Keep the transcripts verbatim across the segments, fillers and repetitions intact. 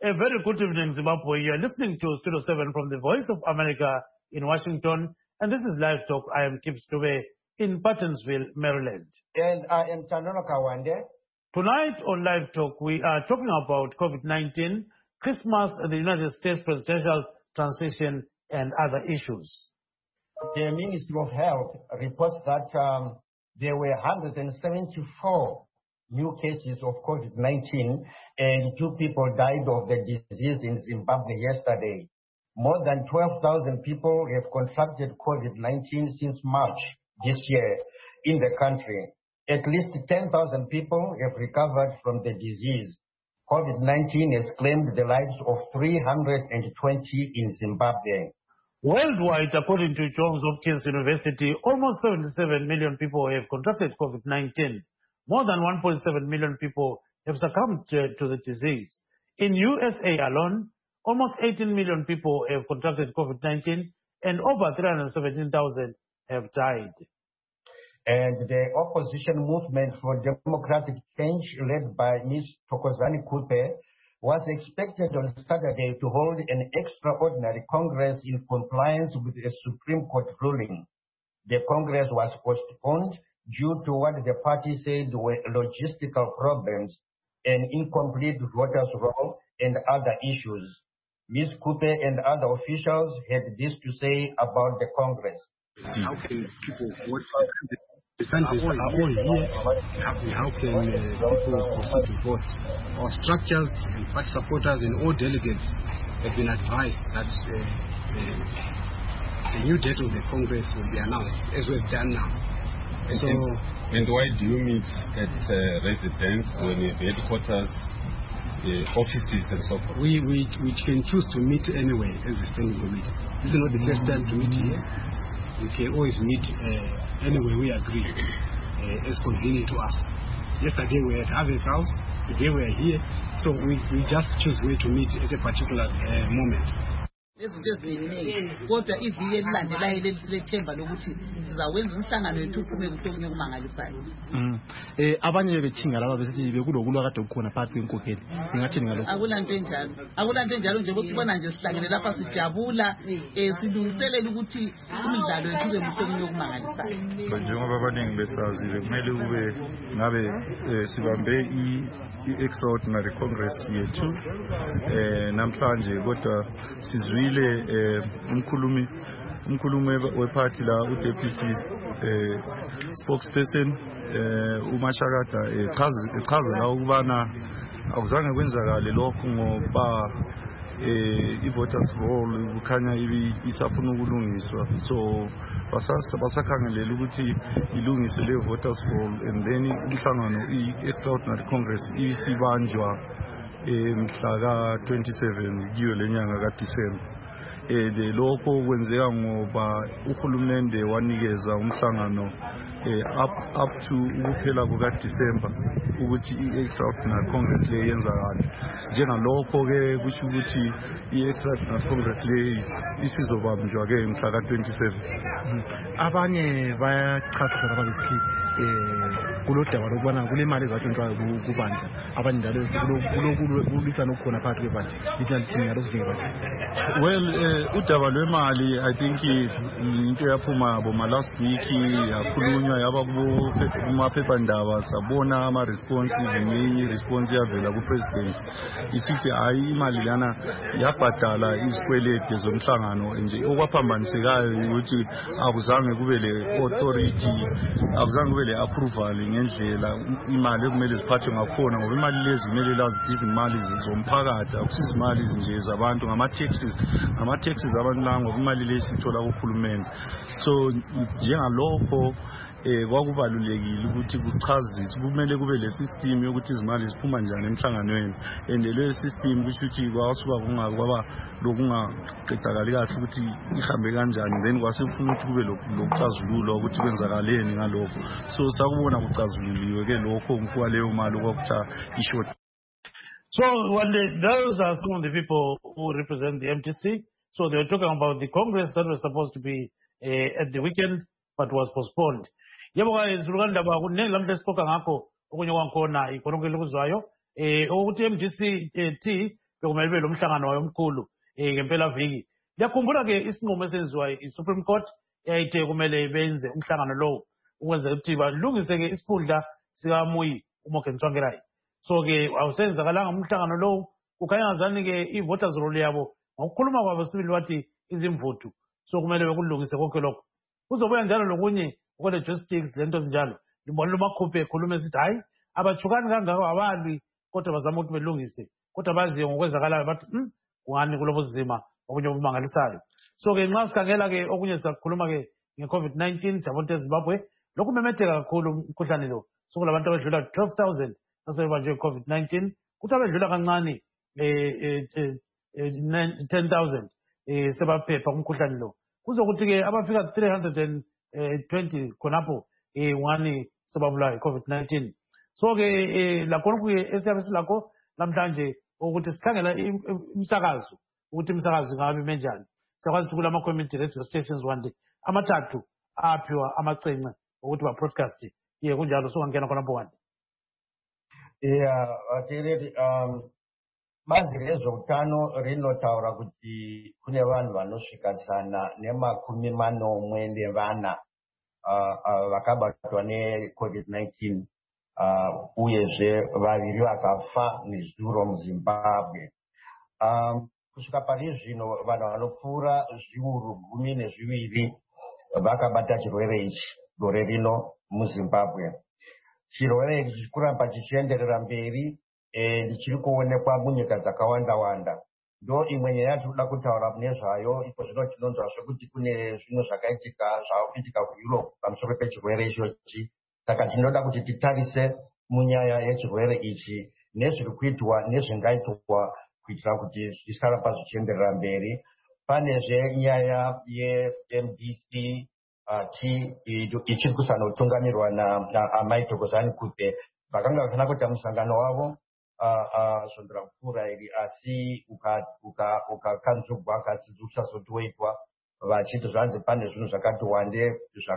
A very good evening, Zimbabwe. You are listening to Studio seven from the Voice of America in Washington. And this is Live Talk. I am Kip Stube in Pattonsville, Maryland. And I am Tanono Kawande. Tonight on Live Talk, we are talking about COVID nineteen, Christmas, the United States presidential transition, and other issues. The Ministry of Health reports that um, there were one hundred seventy-four new cases of COVID nineteen and two people died of the disease in Zimbabwe yesterday. More than twelve thousand people have contracted COVID nineteen since March this year in the country. At least ten thousand people have recovered from the disease. COVID nineteen has claimed the lives of three hundred twenty in Zimbabwe. Worldwide, according to Johns Hopkins University, almost seventy-seven million people have contracted COVID nineteen. More than one point seven million people have succumbed to, to the disease. In U S A alone, almost eighteen million people have contracted COVID nineteen and over three hundred seventeen thousand have died. And the opposition movement for democratic change led by Miz Thokozani Kupe was expected on Saturday to hold an extraordinary Congress in compliance with a Supreme Court ruling. The Congress was postponed due to what the party said were logistical problems, an incomplete voters' roll, and other issues. Miz Kupe and other officials had this to say about the Congress. How can people vote for the candidates are all here? How can uh, people proceed to vote? Our structures and party supporters and all delegates have been advised that uh, uh, the new date of the Congress will be announced, as we've done now. And, so, and, and why do you meet at uh, residence when you have headquarters, uh, offices and so forth? We, we, we can choose to meet anywhere as a standing committee. This is not the first time to meet here. We can always meet uh, anywhere we agree, uh, as convenient to us. Yesterday we were at Harvey's house, today we are here, so we, we just choose where to meet at a particular uh, moment. Izinto eziningi kodwa iviki elilandelayo lelithemba lokuthi sizawenza umhlangano wethu uphume kuhlonye kumangalisayo. Mhm. Eh abanye bethinga laba besithi bekulokulwa kade ukukhona phakathi kwenkokheli. Singathini ngalokho? Akulanto enjalo. Akulanto enjalo nje kusibona nje sihlangene lapha sijabula eh silungiselela ukuthi umdlalo wethu ube muhlonye kumangalisayo. Njengoba abaningi besazi kumele kube ngabe sibambe i-extraordinary congress yethu eh namhlanje kodwa sizwi ile umkhulumi umkhulumi weparty la uDeputy eh spokesperson eh uMashakada echaza echazela ukubana akuzange kwenzakale lokho ngoba eh i-voters roll kukhanya isafuna ukulungiswa, so basasa basakhangelela ukuthi ilungise le voters roll and then umhlangano i-extraordinary congress isibanjwa mhla ka twenty-seven kiyo lenyanga kaDisemba. Eh lokho kwenzeka ngoba uhulumende wanikeza umhlangano eh up up to ukuphela kuka December ukuthi i-extraordinary congress le yenzakala. Njengalokho ke kusho ukuthi i-extraordinary congress le isizobanjwa ke mhla ka twenty-seven. Abanye bayachaza ababesithi eh kulodaba lokubana kule mali ezatshontshwayo kubandla abanye njalo kulokulisana okukhona phakathi kwebandla lithathini ngalokho. Well udaba lwemali I think into yaphuma boma last week yakhulunywa yaba kuma phephandaba sabona ama responses ngenye response yavela ku president isithi hayi imali lana yabhadala izikwelede zomhlangano nje okwaphambanisekayo ukuthi akuzange kube le authority akuzange kube le approval ngendlela imali ekumele ziphathwe ngakhona ngoba imali lezi kumele lazi izimali zomphakathi akusizi imali nje zabantu ngama taxes ngama taxes abantu la ngoba imali lezi ithola kuhulumende. So njengalokho eh kwakubalulekile ukuthi kuchaziswe kumele kube le system yokuthi izimali ziphuma njani emhlanganweni and le system kusho ukuthi kwasuka kungakwaba lokungaqedakali kahle ukuthi ihambe kanjani then kwasefuna ukuthi kube lokucazululwa ukuthi kwenzakaleni ngalokho. So sakubona kucazululiwe ke lokho kwaleyo mali okutha ishort. So when the, those are some of the people who represent the M T C. So they were talking about the Congress that was supposed to be uh, at the weekend but was postponed. Yebo izulukanda ba kunene lamhle sifoka ngakho okunye kwakhona ikhonokele kuzwayo eh ukuthi M T C T bekumele be lo mhlangano omkhulu eh ngempela viki. Ngiyakhumbula ke isinqumo esenziwa i-Supreme Court eyayithe kumele benze umhlangano lo ukwenza ukuthi balungise ke isikhundla sikaMuyi uMorgan Tsvangirai. So ke awusenzakalanga umhlangano lo kukhanya ngazani ke i-voters roll yabo ngokukhuluma kwabo sibili wathi izimvuthu. So kumele bekulungise konke lokho. Kuzobuya njalo lokunye okole justice lento ezinjalo. Libona lumakhuphe ekhuluma esithi hayi abajukani kangako abalwi kodwa bazama ukuthi belungise. Kodwa baziyo ngokwezakalayo bathi hm kungani kulobo zima okunye obumangalisayo. So ke nxa sikhangela ke okunye sizakhuluma ke nge-COVID nineteen siyabona eZimbabwe lokhu memetheka kakhulu umkhuhlane lo. So kulabantu abedlula twelve thousand asebanjwe i-COVID nineteen kuthi abedlula kancane eh ten thousand eh sebaphepha umkhuhlane lo. Kuzokuthi ke abafika three hundred twenty khonapho eh ngani sebabulawa i-COVID nineteen. So ke lakho kuye esiyabe silakho namhlanje ukuthi sikhangela imsakazo ukuthi imsakazo ngabe menjani. Siyakwazi ukula ama community radio stations one day amathathu aphiwa amacence ukuthi ba broadcast ye kunjalo so ngangena khona one. Yeah, atireti um bazi rezveutano rinotaura kuti kune vanhu vanosvika zana nemakumi manomwe nevana vakabatwa ne-COVID nineteen uyezve vaviri vakafa nezuro muZimbabwe. Kusvika pari zvino vanhu vanopfuura zviuru gumi nezviviri vakabata chirwere ichi gore rino muZimbabwe. Chirwere ichi chiri kuramba chichienderera mberi ndichiri kuonekwa munyika dzakawanda wanda. Ndo imwe nyaya yatinoda kutaura nezvayo iko zvino tinonzwa zvekuti kune zvinhu zvakaitika zvakuitika kuEurope pamusoro pechirwere ichochi. Saka tinoda kuti titarise munyaya yechirwere ichi nezviri kuitwa nezvingaitwa kuitira kuti zvisaramba zvichienderera mberi. Panezve nyaya ye-M D C T ichiri kusanotungamirwa naAmai Thokozani Kupe vakanga vasina kuita musangano wavo zvondora mupfuura iri asi ukakanzugwa kasi uchazotoitwa vachiti zvanzi pane zvinhu zvakati wande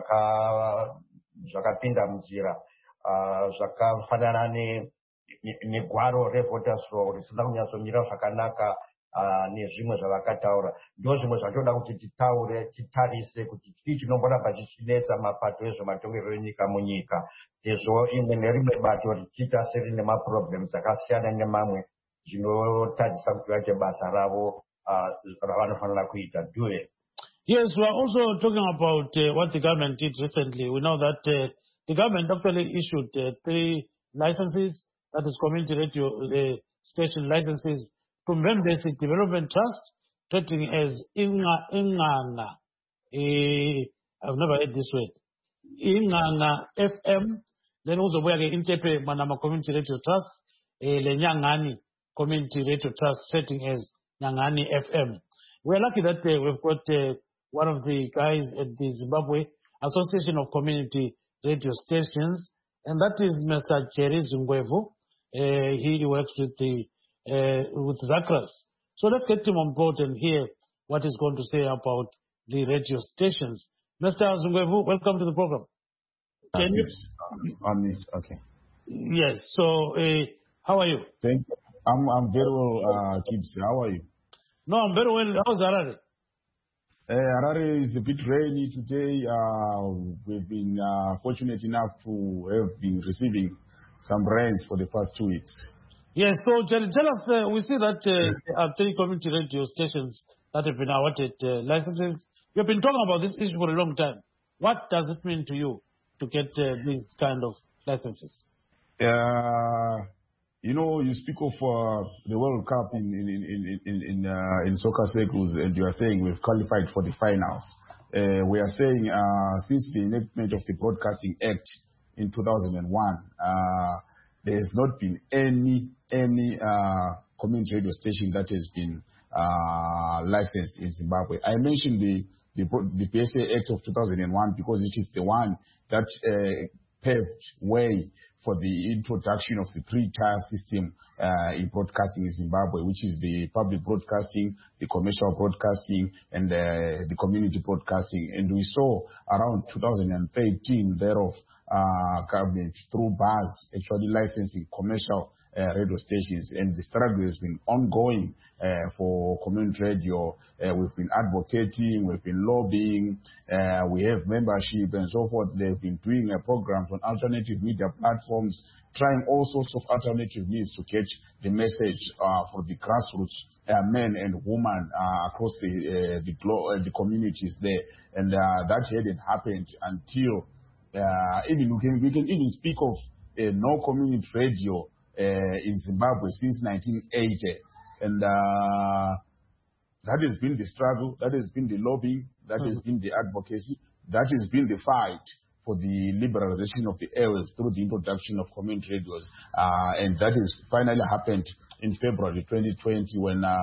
zvakapinda munzira zvakafanana negwaro revoters roll risina kunyatsomira zvakanaka nezvimwe zvavakataura. Ndo zvimwe zvatoda kuti titaure titarise kuti chii chinomboramba chichinetsa mapato ezvematongerero enyika munyika. Sezvo imwe nerimwe bato richiita serine maproblems akasiyana nemamwe zvinotadzisa kuti vaite basa ravo ravanofanira kuita. Do it. Yes, we are also talking about uh, what the government did recently. We know that uh, the government actually issued uh, three licenses, that is community radio uh, station licenses, to Mbembesi Development Trust, trading as Inga Inganga. Uh, I've never heard this word. Inganga F M. Then also we are Intepe Manama Community Radio Trust, uh, Le Nyangani Community Radio Trust, setting as Nyangani F M. We're lucky that uh, we've got uh, one of the guys at the Zimbabwe Association of Community Radio Stations, and that is Mister Jerry Zungwevu. Uh, he works with the uh, with Zakras. So let's get him on board and hear what he's going to say about the radio stations. Mister Zungwevu, welcome to the program. Can you? On it, okay. Yes. So, uh, how are you? Thank you. I'm I'm very well, uh, Kibs. How are you? No, I'm very well. How's Harare? Uh, Harare is a bit rainy today. Uh, we've been uh, fortunate enough to have been receiving some rains for the past two weeks. Yes, so tell, tell us, uh, we see that uh, there are three community radio stations that have been awarded uh, licenses. You've been talking about this issue for a long time. What does it mean to you to get uh, these kind of licenses? Uh, you know, you speak of uh, the World Cup in in in in in, uh, in soccer circles, and you are saying we've qualified for the finals. Uh, we are saying uh, since the enactment of the Broadcasting Act in two thousand one, uh, there has not been any any uh, community radio station that has been uh, licensed in Zimbabwe. I mentioned the the, the P S A Act of two thousand one because it is the one that uh, paved way for the introduction of the three-tier system uh, in broadcasting in Zimbabwe, which is the public broadcasting, the commercial broadcasting, and uh, the community broadcasting. And we saw around two thousand thirteen thereof uh, government through bars actually licensing commercial uh, radio stations, and the struggle has been ongoing uh, for community radio. Uh, we've been advocating, we've been lobbying, uh, we have membership and so forth. They've been doing uh, programs on alternative media platforms, trying all sorts of alternative means to catch the message uh, for the grassroots uh, men and women uh, across the uh, the, glo- uh, the communities there, and uh, that hadn't happened until uh, even we can we can even speak of uh, no community radio uh, in Zimbabwe since nineteen eighty, and uh, that has been the struggle, that has been the lobbying, that mm-hmm. has been the advocacy, that has been the fight for the liberalization of the airwaves through the introduction of community radios. Uh, and that has finally happened in February twenty twenty when uh,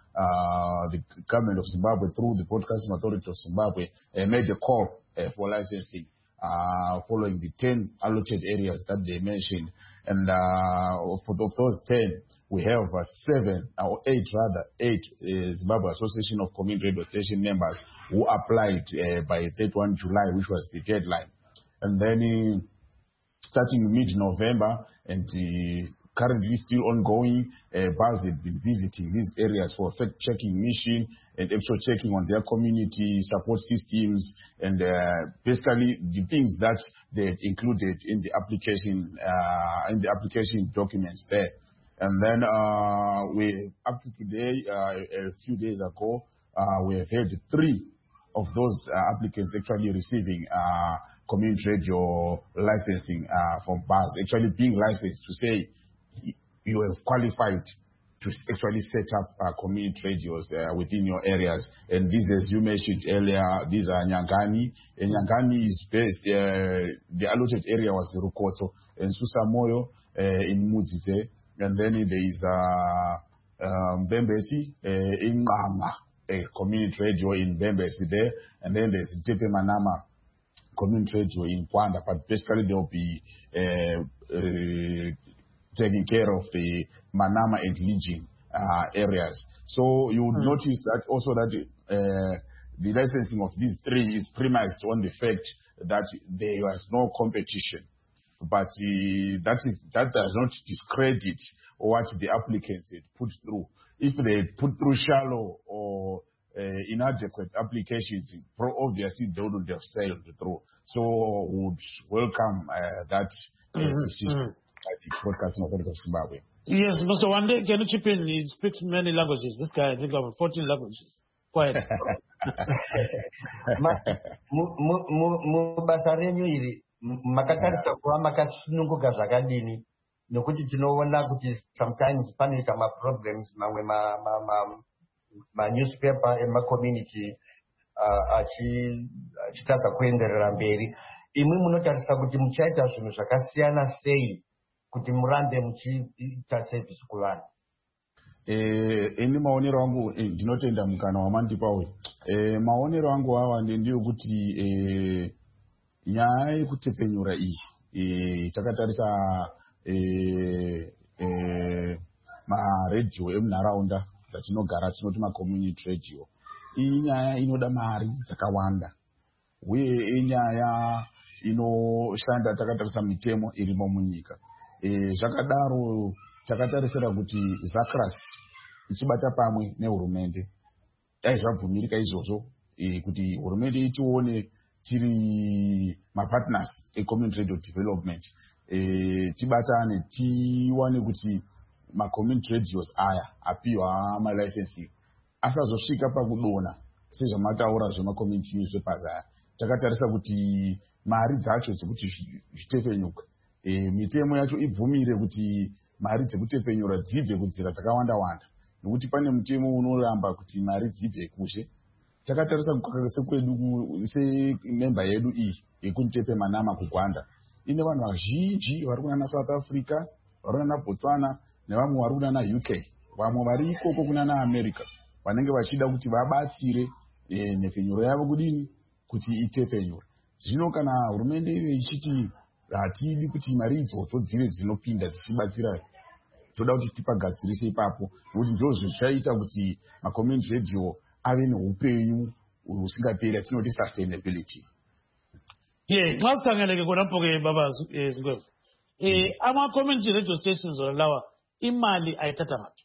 uh, the government of Zimbabwe, through the Broadcasting Authority of Zimbabwe, uh, made a call uh, for licensing uh, following the ten allocated areas that they mentioned. And uh, for those ten, we have uh, seven, or eight rather, eight uh, Zimbabwe Association of Community Radio Station members who applied uh, by thirty-first of July, which was the deadline. And then uh, starting mid-November and uh, currently still ongoing, uh, bars have been visiting these areas for fact-checking mission and actual checking on their community support systems and uh, basically the things that they included in the application, uh, in the application documents there. And then uh, we, up to today, uh, a few days ago, uh, we have had three of those uh, applicants actually receiving uh, community radio licensing uh, from bars, actually being licensed to say you have qualified to actually set up uh, community radios uh, within your areas. And these, as you mentioned earlier, these are Nyangani. And Nyangani is based, uh, the allotted area was Rukoto and Susamoyo uh, in Muzize. And then there is uh, um, Bembesi uh, in Ngama, a community radio in Bembesi there. And then there's Tepe Manama community radio in Kwanda. But basically they'll be uh, uh, taking care of the Manama and Legion uh, areas. So you would mm. notice that also that uh, the licensing of these three is premised on the fact that there was no competition. But uh, that is that does not discredit what the applicants had put through. If they put through shallow or uh, inadequate applications, obviously they wouldn't have sailed through. So would welcome uh, that uh, mm-hmm. decision by the Broadcasting Authority of Zimbabwe. Yes, Mister Wande, can you chip in? He speaks many languages. This guy, I think, over fourteen languages. Quiet. Makatarisa kuwa makasununguka zvakadini nekuti tinoona kuti sometimes panoita ma problems mamwe ma ma ma, ma newspaper ema community uh, achi achitaka kuenderera mberi. Imwe munotarisa kuti muchaita zvinhu zvakasiyana sei kuti murambe muchiita service kuvanhu. Eh, ini maonero angu eh, ndinotenda mukana wamandipa uyu. Eh, maonero angu awa ndiyo kuti eh, nyaya yekutepenyura iyi e, takatarisa e, e, maredhiyo emunharaunda dzatinogara tinoti macommunity radio. Iyi nyaya inoda mari dzakawanda uye inyaya inoshanda takatarisa mitemo irimo munyika. E, zvakadaro takatarisira kuti Zachras ichibata pamwe nehurumende dai zvabvumirika izvozvo e, kuti hurumende itione tiri mapartners e-community radio development e, tibatane tiwane kuti ma-community radios aya apiwa ma-licensing asazosvika pakudona sezvamataura zvema-community newspapers aya. Takatarisa kuti mari dzacho dzekuti zvitepenyuka e, mitemo yacho ibvumire kuti mari dzekutepenyura dzibve kunzira dzakawanda-wanda, nekuti pane mutemo unoramba kuti mari dzibve kushe. Takatarisa sekwedu sememba yedu iyi yekutepe Manama kuGwanda ine vanhu vazhinji vari kunana South Africa, vari kunana Botswana nevamwe vari kunana U K, vamwe vari ikoko kunana America vanenge vachida kuti vabatsire e, nhefenyuro yavo kudini kuti itepenyure. Zvino kana hurumende iyo ichiti hatidi kuti mari idzodzo dzive dzinopinda dzichibatsira, toda kuti tipagadzirise ipapo, nokuti ndizvo zvichaita kuti ma-community radio ave neupenyu usingaperi, atinoti sustainability. Yeah, xa sikhangeleke khonapho ke baba Zingwevu. Eh ama-community radio stations lawa imali ayithatha ngaphi?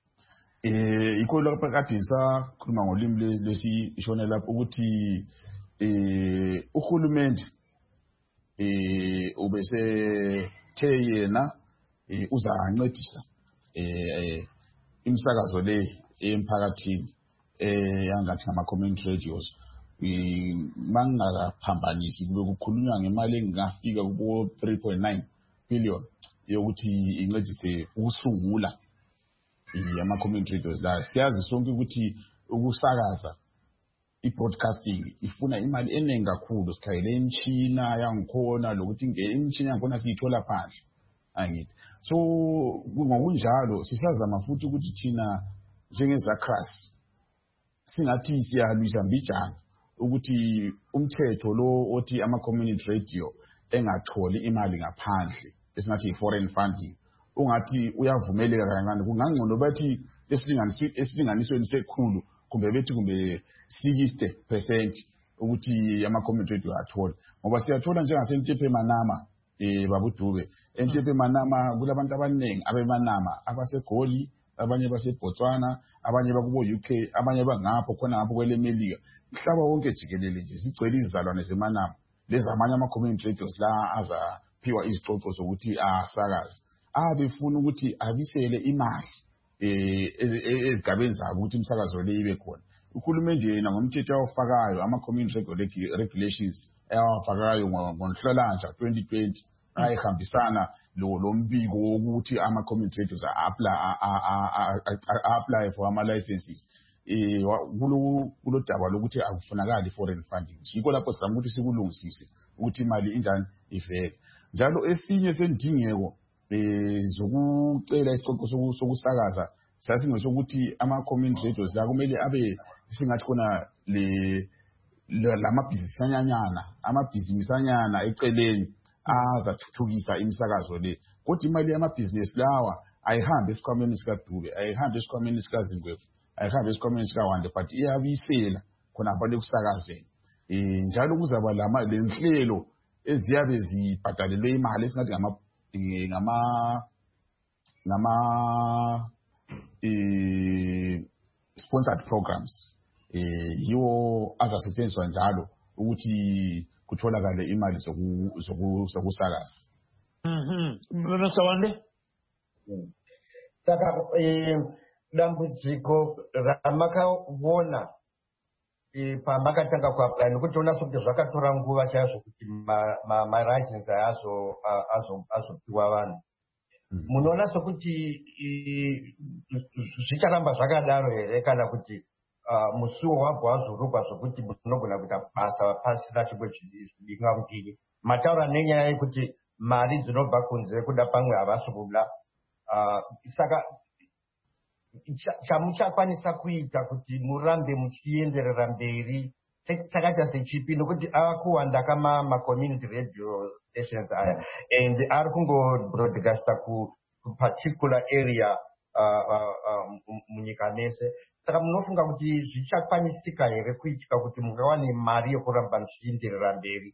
Eh ikho lapha kade ngisakhuluma ngolimi lesishone lapho ukuthi eh uhulumende eh ubese the yena uza ancedisa eh imsakazo le emphakathini eh yangathi ngama community radios mangakaphambanisi kube kukhulunywa ngemali engafika kubo three point nine billion yokuthi incedise ukusungula ama community radios la siyazi sonke ukuthi ukusakaza i-broadcasting ifuna imali eningi kakhulu sikhayele imishina yangikhona lokuthi imishina yangikhona siyithola phandle angithi so ngokunjalo sisazama futhi ukuthi thina njengezakras singathi siyalwisa mbijana ukuthi umthetho lo othi ama community radio engatholi imali ngaphandle esingathi foreign funding ungathi uyavumeleka kancane kungangcono bathi esilinganisweni sekhulu kumbe bethi kumbe sixty percent ukuthi ama community radio athola ngoba siyathola njengaseNtepe Manama eh babudube eNtepe Manama kulabantu abaningi abemanama abaseGoli abanye baseBotswana abanye bakubo U K abanye bangapho khona ngapho kwelemelika mhlaba wonke jikelele nje sigcwele izizalwane zemanama lezi amanye ama community radios la aza phiwa izixoxo zokuthi asakaze abefuna ukuthi abisele imali eh ezigabeni zabo ukuthi umsakazo le ibe khona uhulumende yena ngomthetho awufakayo ama community regulations ayawafakayo ngoNhlolanja twenty twenty ayihambisana lo lombiko ukuthi ama community radios apply apply for ama licenses eh kulo kulo daba lokuthi akufunakali foreign funding yiko lapho sizama ukuthi sikulungisise ukuthi imali injani iveke njalo esinye sendingeko eh zokucela isixoxo sokusakaza sasingesho ukuthi ama community radios la kumele abe singathi khona le lamabhizinisi anyanyana amabhizinisi anyana eceleni azathuthukisa imisakazo le kodwa imali yamabhizinisi lawa ayihambe esikhwameni sikaDube ayihambe esikhwameni sikaZingwevu ayihambe esikhwameni sikaWande but iyabisela khona abantu kusakazeni eh njalo kuzaba lama lenhlelo eziyabe zibhadalelwe imali esingathi ngama ngama ngama eh sponsored programs eh yiwo azasetshenziswa njalo ukuthi kutholakale imali zoku zokusakaza. Mhm. Msawande? Saka eh dambudziko ramakavona eh pamakatanga kuapply nokuti ona sokuti zvakatora nguva chaizvo kuti ma ma license azo azo azopiwa vanhu. Munoona sokuti zvicharamba zvakadaro here kana kuti musuwo wabva wazorukwa zvokuti munogona kuita basa pasina chimwe chidingamupini. Mataura nenyaya yekuti mari dzinobva kunze kuda pamwe havasi kuda saka chamuchakwanisa kuita kuti murambe muchienderera mberi chakaita sechipi nokuti akuwanda kama ma-community radio stations aya and ari kungo broadcasta ku particular area munyika mese saka munofunga kuti zvichakwanisika here kuitika kuti mungawane mari yokuramba muchienderera mberi?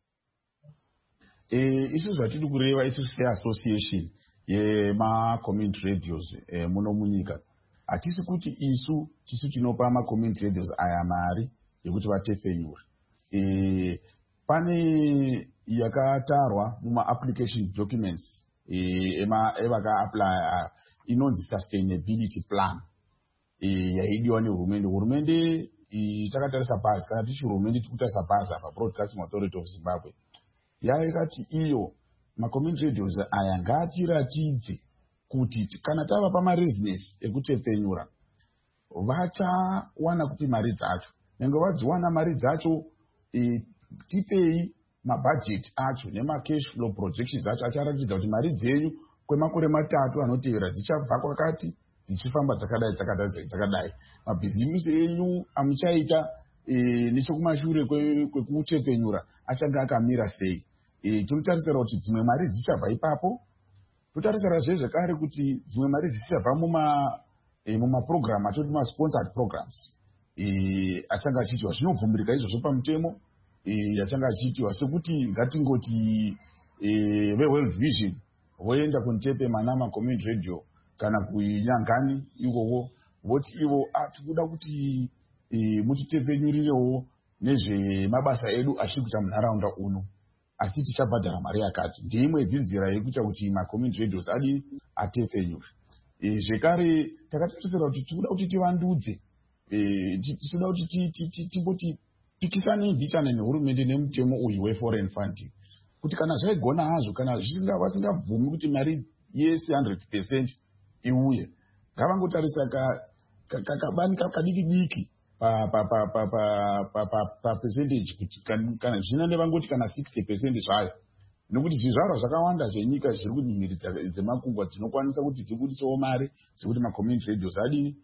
Eh isu zvatiri kureva isu se-association yema-community radios eh, muno munyika hatisi kuti isu tisu tinopa ama-community radios aya mari yekuti vatefenyure eh, pane yakatarwa muma-application documents eh, ema evaka-apply inonzi sustainability plan eh, yaidiwa nehurumende hurumende takatarisa bhazi kana tichi hurumende tikutarisa bhazi apa Broadcasting Authority of Zimbabwe yaikati iyo ma-community radios aya ngatiratidze kuti kana tava pama-business ekutefenyura vachawana kupi mari dzacho nenge vadziwana mari dzacho e, tipei mabudget acho nema-cash flow projections acho acharatidza kuti mari dzenyu kwemakore matatu anotevera dzichabva kwakati dzichifamba dzakadai dzakadai dzakadai mabhizimusi enyu amuchaita e, nechekumashure kwekutefenyura achange akamira sei. E, tinotarisira kuti dzimwe mari dzichabva ipapo totarisira zvezvekare kuti dzimwe mari dzichabva muma e, mumaprogram atoti ma-sponsored programs e, achange achiitwa zvinobvumirika izvozvo pamutemo yachanga achiitiwa sekuti ngatingoti veworld vision voenda kuntepe manama community radio kana kunyangani ikoko voti ivo tikuda kuti mutitepenyurirewo nezvemabasa edu achiri kuita munharaunda uno asi tichabhadhara mari yakati. Ndeimwe dzinzira yekuita kuti macommunity radios adi atepenyure. Zvekare takatarisira kuti tikuda kuti tivandudze, tikuda kuti timboti pikisane mbichana nehurumende nemutemo uyu weforeign funding kuti kana zvaigona hazvo kana vasingabvumi kuti mari yese one hundred percent iuye ngavangotarisa kabani kadiki diki pa percentage kuti kana zvinane vangoti kana sixty percent zvayo, nokuti zvizvarwa zvakawanda zvenyika zviri kuti mhiri dzemakungwa dzinokwanisa kuti dzibudisewo mari dzekuti macommunity radios adini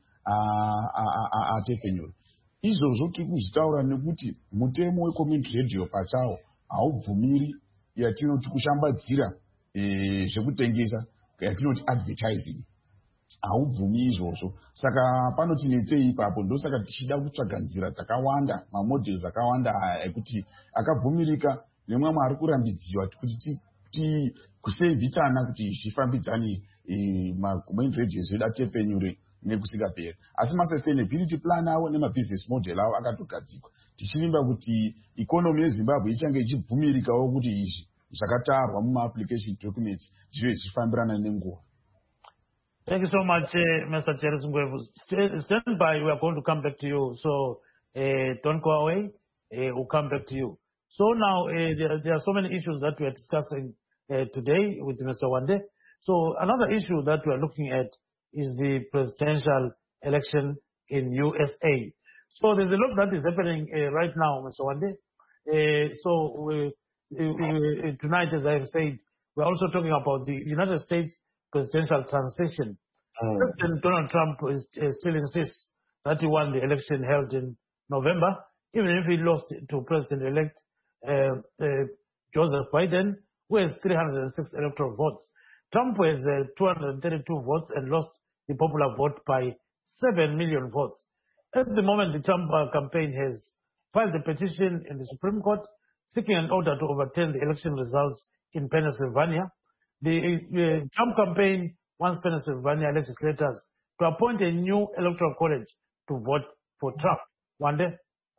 atepenyure. Izvozvo tiri kuzvitaura nekuti mutemo wecommunity radio pachawo haubvumiri yatinoti kushambadzira zvekutengesa yatinoti advertising, haubvumi izvozvo. Saka panotinetsei ipapo, ndosaka tichida kutsvaga nzira dzakawanda, mamodels akawanda ekuti akabvumirika nemwamwe ari kurambidziwa kuti kusevhitsana kuti zvifambidzane macommunity radios edu atepenyure nekusingaperi. Asi masustainability plan awo nemabusiness model awo akatogadzikwa, tichivimba kuti ikonomi yeZimbabwe ichange ichibvumirikawo kuti izvi zvakatarwa muma-application documents zvive zvichifambirana nenguva. Thank you so much, uh, Mister Charles Ngwevu. Stand by, we are going to come back to you. So uh, don't go away, uh, we'll come back to you. So now uh, there, there are so many issues that we are discussing uh, today with Mister Wande. So another issue that we are looking at is the presidential election in U S A. So there's a lot that is happening uh, right now, Mister Wande. Uh, so we, uh, tonight, as I have said, we're also talking about the United States presidential transition. Mm. President Donald Trump is, uh, still insists that he won the election held in November, even if he lost to President-elect uh, uh, Joseph Biden, who has three hundred six electoral votes. Trump has uh, two hundred thirty-two votes and lost the popular vote by seven million votes. At the moment, the Trump uh, campaign has filed a petition in the Supreme Court seeking an order to overturn the election results in Pennsylvania. The uh, Trump campaign wants Pennsylvania legislators to appoint a new electoral college to vote for Trump. One day?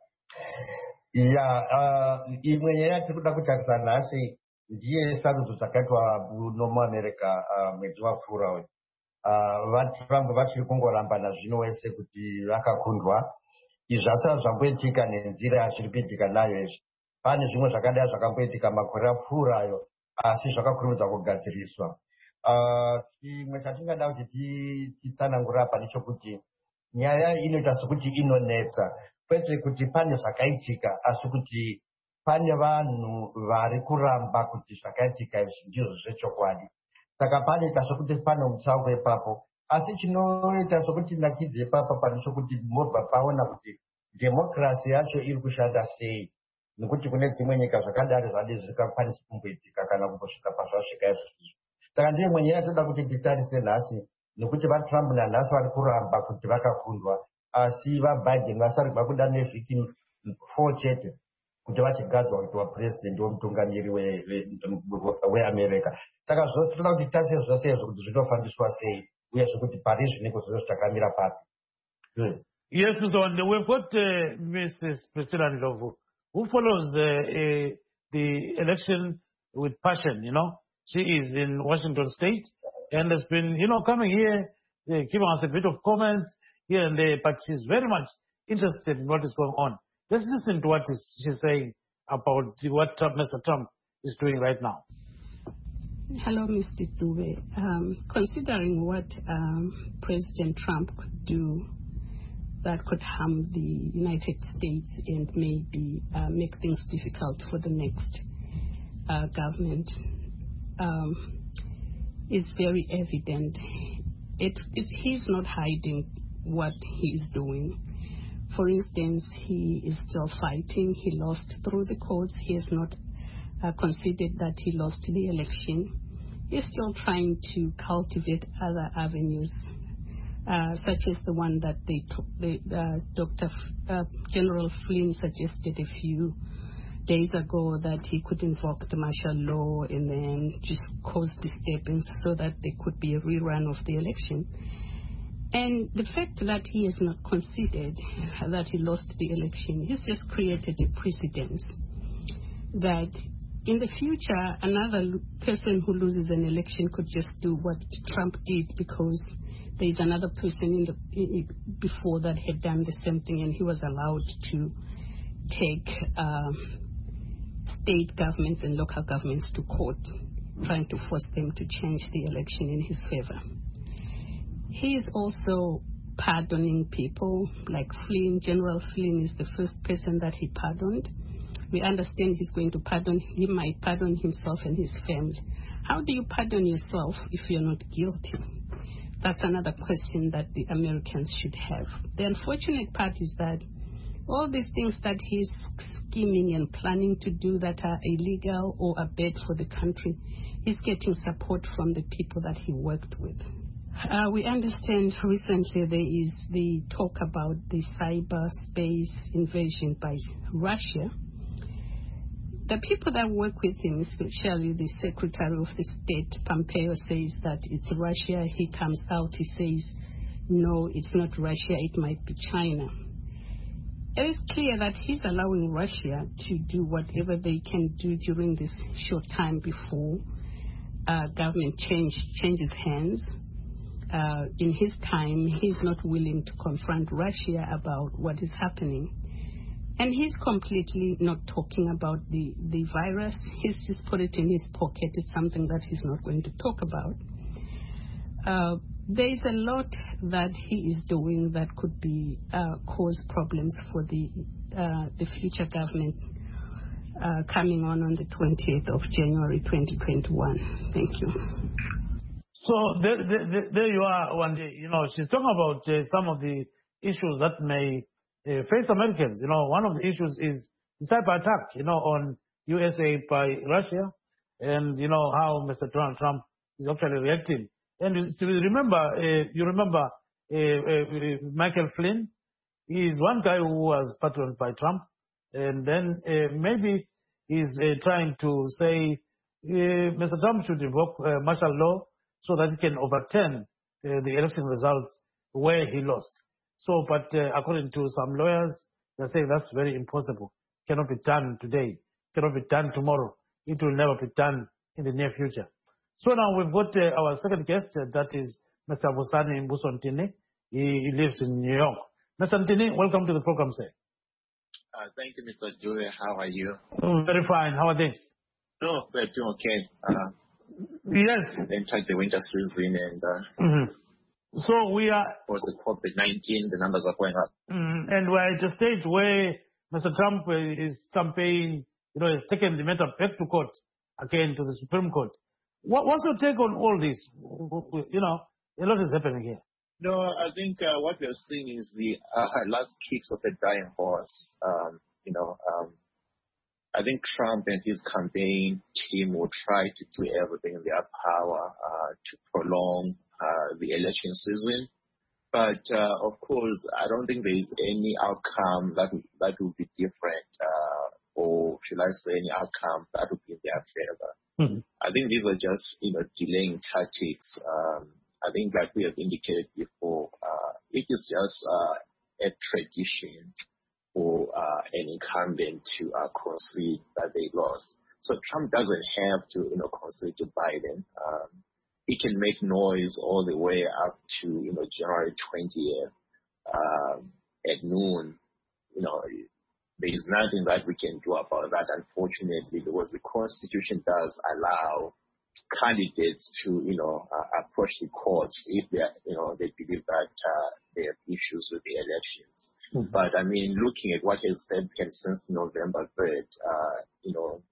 Yeah, imwe nyaya tikuda kutarisa nhasi ndiye sarudzo dzakaitwa muno muAmerica mwedzi wapfuura uyu. VaTrump vachiri kungorambana zvino wese kuti vakakundwa. Izvi zvasara zvamboitika nenzira zviri kuitika nayo izvi. Pane zvimwe zvakadai zvakamboitika makore apfuurayo asi zvakakurumidza kugadziriswa. Chimwe chatingada kuti titsanangura apa ndechekuti nyaya inoita sekuti inonetsa, kwete kuti pane zvakaitika asi kuti pane vanhu vari kuramba kuti zvakaitika izvi ndizvo zvechokwadi. Saka panoita sokuti pane mutsauko ipapo, asi chinoita sokuti nakidze ipapo pane sokuti mobva paona kuti democracy yacho iri kushanda sei, nekuti kune dzimwe nyika zvakadaro zvadi zvikakwanisa kumboitika kana kumbosvika pazvasvika izvozvo. Saka ndiye mwenye yatoda kuti titarise nhasi, nekuti vaTrump nanhasi vari kuramba kuti vakakundwa, asi vaBiden vasarigwa kuda nevhiki four chete kuti vachigadzwa kuti wapresident womutungamiri weAmerica. Saka zvose toda kuti titarise zvose izvo kuti zvinofambiswa sei uye zvekuti pari zvinenge zvose zvakamira papi. Yes, Mister Wande, we've got uh, Missus Priscilla Ndlovu, who follows uh, uh, the election with passion, you know. She is in Washington State and has been, you know, coming here, uh, giving us a bit of comments here and there, but she's very much interested in what is going on. Let's listen to what is, she's saying about what Trump, Mister Trump is doing right now. Hello, Mister Dube. Um, considering what um, President Trump could do that could harm the United States and maybe uh, make things difficult for the next uh, government, um, is very evident. It, it, he's not hiding what he's doing. For instance, he is still fighting. He lost through the courts. He has not uh, conceded that he lost the election. He's still trying to cultivate other avenues, uh, such as the one that they took, the, uh, Doctor F- uh, General Flynn suggested a few days ago that he could invoke the martial law and then just cause disturbance so that there could be a rerun of the election. And the fact that he has not conceded that he lost the election, he's just created a precedent that in the future, another person who loses an election could just do what Trump did because there is another person in the, in, before that had done the same thing, and he was allowed to take uh, state governments and local governments to court, trying to force them to change the election in his favor. He is also pardoning people like Flynn. General Flynn is the first person that he pardoned. We understand he's going to pardon, he might pardon himself and his family. How do you pardon yourself if you're not guilty? That's another question that the Americans should have. The unfortunate part is that all these things that he's scheming and planning to do that are illegal or are bad for the country, he's getting support from the people that he worked with. Uh, we understand recently there is the talk about the cyberspace invasion by Russia. The people that work with him, especially the Secretary of the State, Pompeo, says that it's Russia. He comes out, he says, no, it's not Russia, it might be China. It is clear that he's allowing Russia to do whatever they can do during this short time before uh, government change changes hands. Uh, in his time, he's not willing to confront Russia about what is happening. And he's completely not talking about the, the virus. He's just put it in his pocket. It's something that he's not going to talk about. Uh, there is a lot that he is doing that could be uh, cause problems for the uh, the future government uh, coming on on the twentieth of January twenty twenty-one. Thank you. So there, there, there you are, Wande. You know, she's talking about uh, some of the issues that may uh, face Americans. You know, one of the issues is the cyber attack, you know, on U S A by Russia, and you know how Mister Donald Trump is actually reacting. And you remember, uh, you remember uh, uh, Michael Flynn. He is one guy who was patroned by Trump, and then uh, maybe he's uh, trying to say uh, Mister Trump should invoke uh, martial law so that he can overturn uh, the election results where he lost. So, but uh, according to some lawyers, they're saying that's very impossible. Cannot be done today. Cannot be done tomorrow. It will never be done in the near future. So now we've got uh, our second guest, uh, that is Mister Vusani Mbuso-Ntini. He, he lives in New York. Mister Ntini, welcome to the program, sir. Uh, thank you, Mister Dube. How are you? Oh, very fine. How are things? No, we're doing okay. Uh, yes. Entered the winter season, and uh, mm-hmm. so we are. Of course, the COVID nineteen, the numbers are going up. Mm, and we're at a stage where Mister Trump is campaigning, you know, has taken the matter back to court again to the Supreme Court. What, what's your take on all this? You know, a lot is happening here. No, I think uh, what we're seeing is the uh, last kicks of a dying horse. Um, you know, um, I think Trump and his campaign team will try to do everything in their power uh, to prolong uh, the election season. But, uh, of course, I don't think there is any outcome that will, that will be different, uh, or should I say any outcome that will be in their favor. Mm-hmm. I think these are just, you know, delaying tactics. Um, I think like we have indicated before, uh, it is just uh, a tradition for uh, an incumbent to uh, concede that they lost. So Trump doesn't have to, you know, concede to Biden. Um, he can make noise all the way up to, you know, January twentieth um, at noon. You know, there is nothing that we can do about that, unfortunately, because the Constitution does allow candidates to, you know, uh, approach the courts if they, you know, they believe that uh, they have issues with the elections. Mm-hmm. But I mean, looking at what has happened since November third, uh, you know,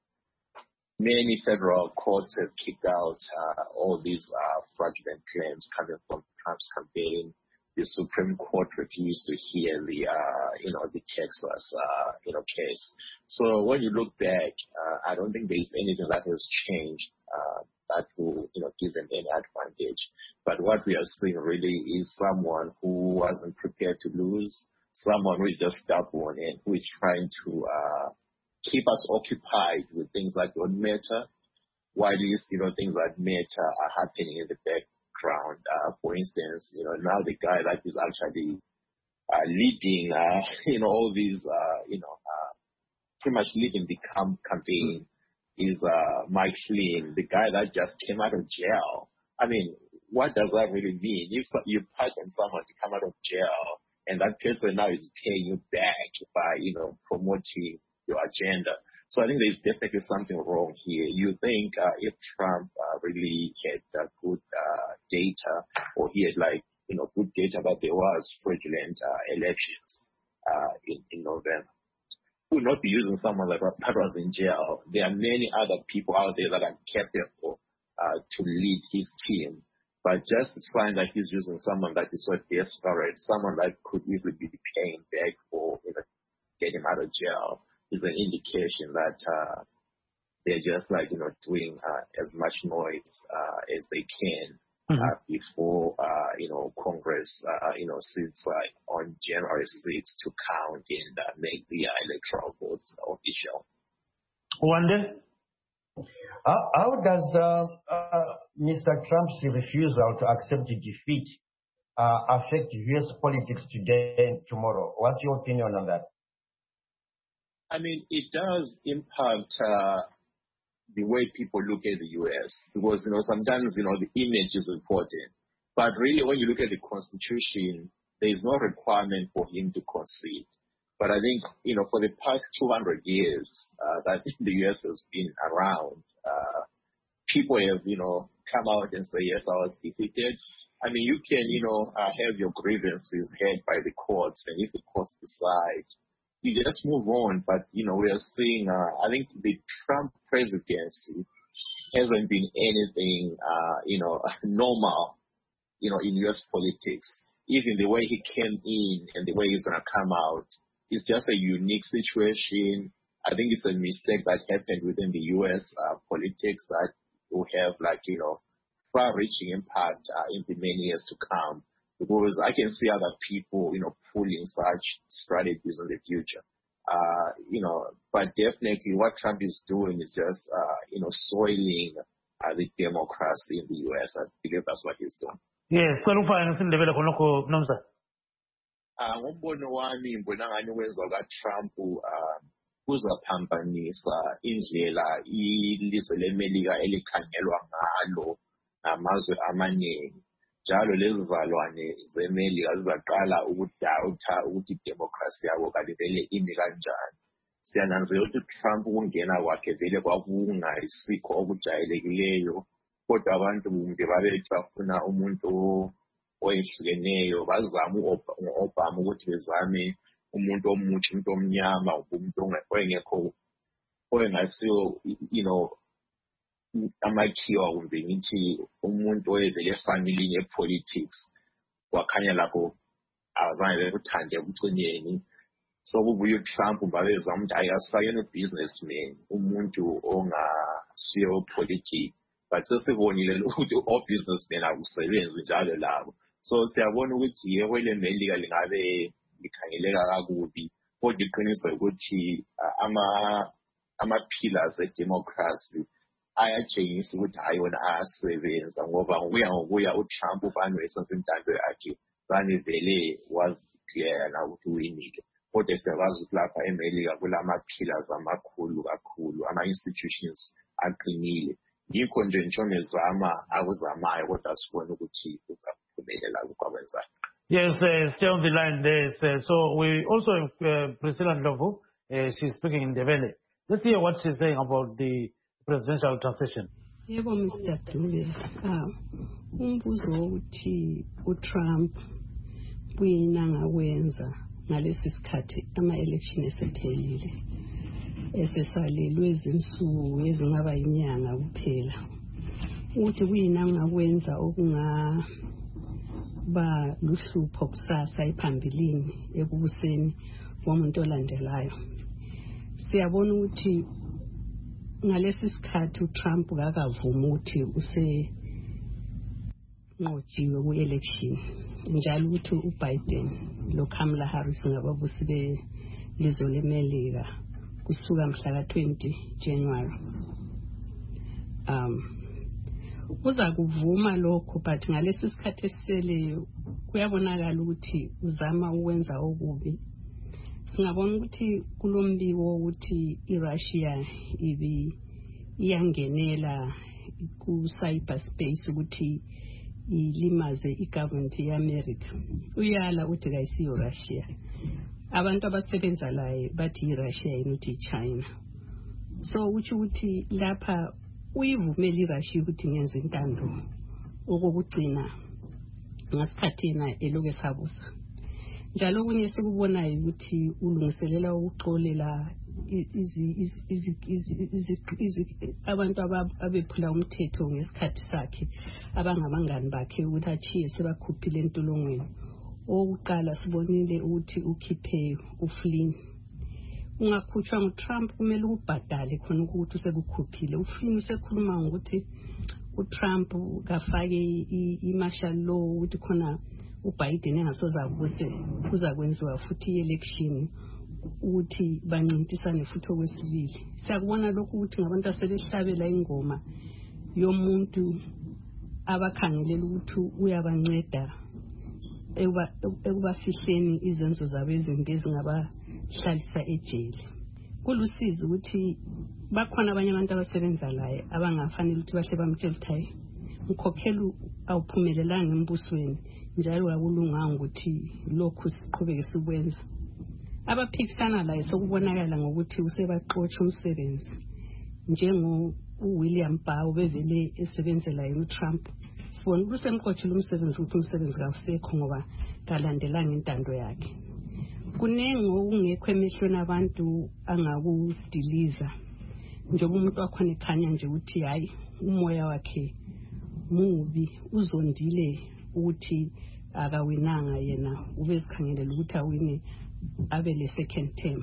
many federal courts have kicked out uh, all these uh, fraudulent claims coming from Trump's campaign. The Supreme Court refused to hear the, uh, you know, the Texas, uh, you know, case. So when you look back, uh, I don't think there is anything that has changed uh, that will, you know, give them any advantage. But what we are seeing really is someone who wasn't prepared to lose, someone who is just stubborn and who is trying to, uh, keep us occupied with things that don't matter, while least, you know, things that matter are happening in the background. Uh, for instance, you know, now the guy that is actually uh, leading, uh, you know, all these, uh, you know, uh, pretty much leading the camp campaign is uh, Mike Flynn, the guy that just came out of jail. I mean, what does that really mean? If you pardon someone to come out of jail, and that person now is paying you back by, you know, promoting your agenda. So I think there's definitely something wrong here. You think uh, if Trump uh, really had uh, good uh, data, or he had like, you know, good data that there was fraudulent uh, elections uh, in, in November, he would not be using someone like that was in jail. There are many other people out there that are capable uh, to lead his team. But just to find that he's using someone that is so desperate, someone that could easily be paying back for, you know, get him out of jail, is an indication that uh, they're just like, you know, doing uh, as much noise uh, as they can mm-hmm. uh, before, uh, you know, Congress, uh, you know, sits like on January sixth to count and uh, make the uh, electoral votes official. One day? Uh, how does uh, uh, Mister Trump's refusal to accept defeat uh, affect U S politics today and tomorrow? What's your opinion on that? I mean, it does impact uh, the way people look at the U S because, you know, sometimes, you know, the image is important. But really, when you look at the Constitution, there is no requirement for him to concede. But I think, you know, for the past two hundred years uh, that the U S has been around, uh, people have, you know, come out and say, yes, I was defeated. I mean, you can, you know, uh, have your grievances heard by the courts, and if the courts decide, you just move on. But, you know, we are seeing, uh, I think the Trump presidency hasn't been anything, uh, you know, normal, you know, in U S politics. Even the way he came in and the way he's going to come out, it's just a unique situation. I think it's a mistake that happened within the U S uh, politics that will have, like, you know, far-reaching impact uh, in the many years to come. Because I can see other people, you know, pulling such strategies in the future. Uh, you know, but definitely what Trump is doing is just, uh, you know, soiling uh, the democracy in the U S. I believe that's what he's doing. Yes, Uh, ngombono wami ngibona ngani wenza ka-Trump uh, kuzaphambanisa indlela ilizwe leMelika elikhangelwa ngalo namazwe amaningi. Njalo lezi zalwane zeMelika zizaqala ukudawutha ukuthi idemocracy yabo kalivele imi kanjani. Siyananzela ukuthi Trump ukungena kwakhe vele kwakungayisikho okujayelekileyo, kodwa abantu kumbe babethi bafuna umuntu oyehlukeneyo, bazama u-Obama ukuthi bezame umuntu omutsha, umuntu omnyama, umuntu ongekho oyengasiyo, you know, amakhiwa kumbe ngithi umuntu oyevele efamilini ye-politics, wakhanya lakho azange bekuthande ekucineni. So kubuye uTrump babezama ukuthi ayasifakeni u-businessman, umuntu ongasiyo opolitiki, but sesibonile ukuthi o-businessman akusebenzi njalo labo. So siyabona ukuthi yebo le Melika lingabe likhangeleka kakubi, kodwa iqiniso ukuthi ama ama-pillars e-democracy ayatshengisa ukuthi hayi wona ayasebenza, ngoba ngokuya ngokuya uTrump ubani esenza intando yakhe bani vele wazideclare na ukuthi uwinile. Kodwa siyakwazi ukuthi lapha eMelika kulama-pillars amakhulu kakhulu, ama-institutions aqinile. Yikho nje ngisho nezama akuzamayo kodwa sibone ukuthi uzaphumelela ukwenza. Yes, uh, stay on the line there. Uh, so we also have uh, Priscilla Ndlovu. Uh, she's speaking in Ndebele. Let's hear what she's saying about the presidential transition. Yebo Mister Dube, ah umbuzo wokuthi uTrump kuyina ngawenza ngalesi sikhathi ama-election esephelile, esesalelwe izinsuku ezingaba inyanga kuphela, ukuthi kuyina ngakwenza okungaba luhlupho kusasa ephambilini ekubuseni womuntu olandelayo. Siyabona ukuthi ngalesi sikhathi uTrump kakavuma ukuthi use ngojiwe ku-election, njalo ukuthi uBiden lo Kamala Harris ngababusi belizwe leMelika kusuka mhla ka twenty January. Um uza kuvuma lokho, but ngalesi sikhathi esiseleyo kuyabonakala ukuthi uzama ukwenza okubi. Singabona ukuthi kulombiko ukuthi iRussia ibi iyangenela ku cyberspace ukuthi ilimaze igovernment yeAmerica. Uyala uthi kayisiyo Russia. Abantu abasebenza laye bathi iRussia inothi iChina. So uthi ukuthi lapha uyivumela iRussia ukuthi ngenze intando okugcina ngasikhathi yena eloke sabusa. Njalo kunye sikubonayo ukuthi ulungiselela ukuxolela izi izi izi abantu abephula umthetho ngesikhathi sakhe abangabangani bakhe ukuthi achiye sebakhuphile entolongweni. Okuqala sibonile ukuthi ukhiphe uFlynn. Ungakhutshwa nguTrump kumele ubhadale khona ukuthi usekukhuphile. uFlynn usekhuluma ukuthi uTrump kafake i-martial law ukuthi khona uBiden engasoza kubuse kuza kwenziwa futhi i-election ukuthi bancintisane futhi okwesibili. Siyakubona lokhu ukuthi ngabantu asebehlabela ingoma yomuntu abakhangelela ukuthi uyabanceda ekubafihleni izenzo zabo ezimbi ezingabahlalisa ejele. Kulusizi ukuthi bakhona abanye abantu abasebenza laye abangafanele ukuthi bahle bamtshela ukuthi hayi umkhokhelo awuphumelelanga embusweni njalo akulunganga ukuthi lokhu siqhubeke sikwenza. Abaphikisana laye sokubonakala ngokuthi usebaxotsha umsebenzi njengo uWilliam Barr bevele esebenzela uTrump. Sibona ukuthi semqothela umsebenzi ukuthi umsebenzi kawusekho ngoba kalandelanga intando yakhe. Kunengo ungekho emehlweni abantu angakudiliza njengoba umuntu wakhona ekhanya nje ukuthi hayi umoya wakhe mubi uzondile ukuthi akawinanga yena ubezikhangelela ukuthi awine abele second term.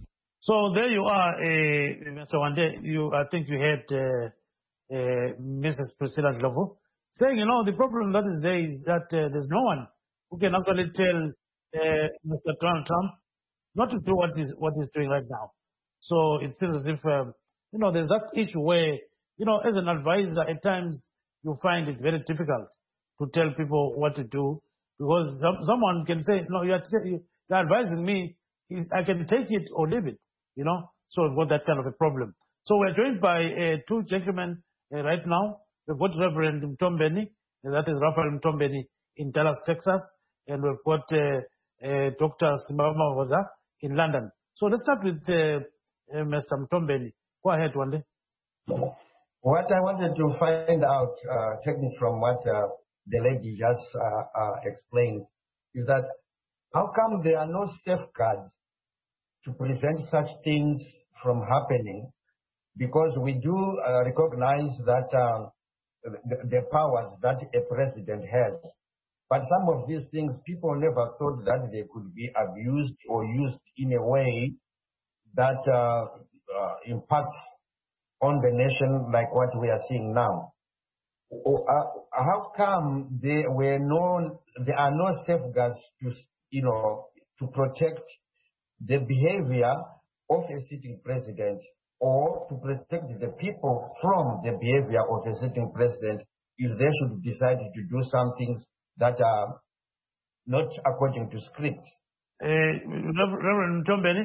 So there you are, uh, Mister Wande. You, I think you heard uh, uh, Missus Priscilla Ndlovu saying, you know, the problem that is there is that uh, there's no one who can actually tell uh, Mister Donald Trump not to do what is what he's doing right now. So it seems as if um, you know, there's that issue where, you know, as an advisor, at times you find it very difficult to tell people what to do because some, someone can say, no, you're, you're advising me, I can take it or leave it, you know. So we've got that kind of a problem. So we're joined by uh, two gentlemen uh, right now. We've got Reverend Mtombeni, and that is Raphael Mtombeni in Dallas, Texas, and we've got uh, uh, Doctor Simbama Hoza in London. So let's start with uh, uh, Mister Mtombeni. Go ahead, Wande. What I wanted to find out, uh, taking from what uh, the lady just uh, uh, explained, is that how come there are no safeguards to prevent such things from happening? Because we do uh, recognize that um, the, the powers that a president has. But some of these things, people never thought that they could be abused or used in a way that uh, uh, impacts on the nation like what we are seeing now. Uh, how come there were no, there are no safeguards to, you know, to protect the behavior of a sitting president or to protect the people from the behavior of a sitting president if they should decide to do some things that are not according to script? Uh, Reverend Mtombeni?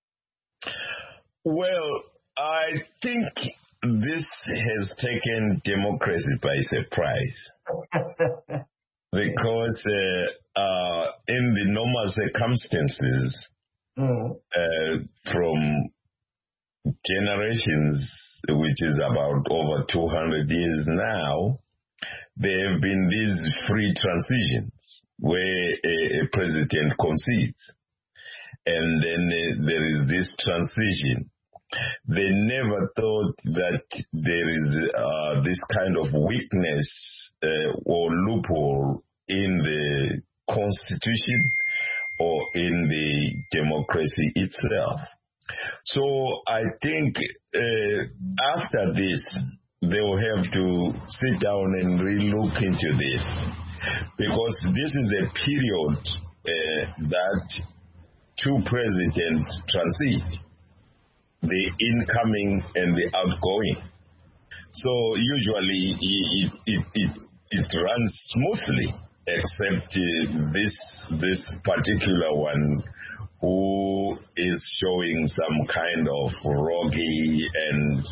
Well, I think this has taken democracy by surprise. Because uh, uh, in the normal circumstances, mm. uh, from generations, which is about over two hundred years now, there have been these free transitions where a, a president concedes. And then uh, there is this transition. They never thought that there is uh, this kind of weakness uh, or loophole in the Constitution or in the democracy itself. So I think uh, after this, they will have to sit down and re-look into this, because this is a period uh, that two presidents transit. the incoming and the outgoing. So usually it, it, it, it runs smoothly, except uh, this, this particular one who is showing some kind of rocky and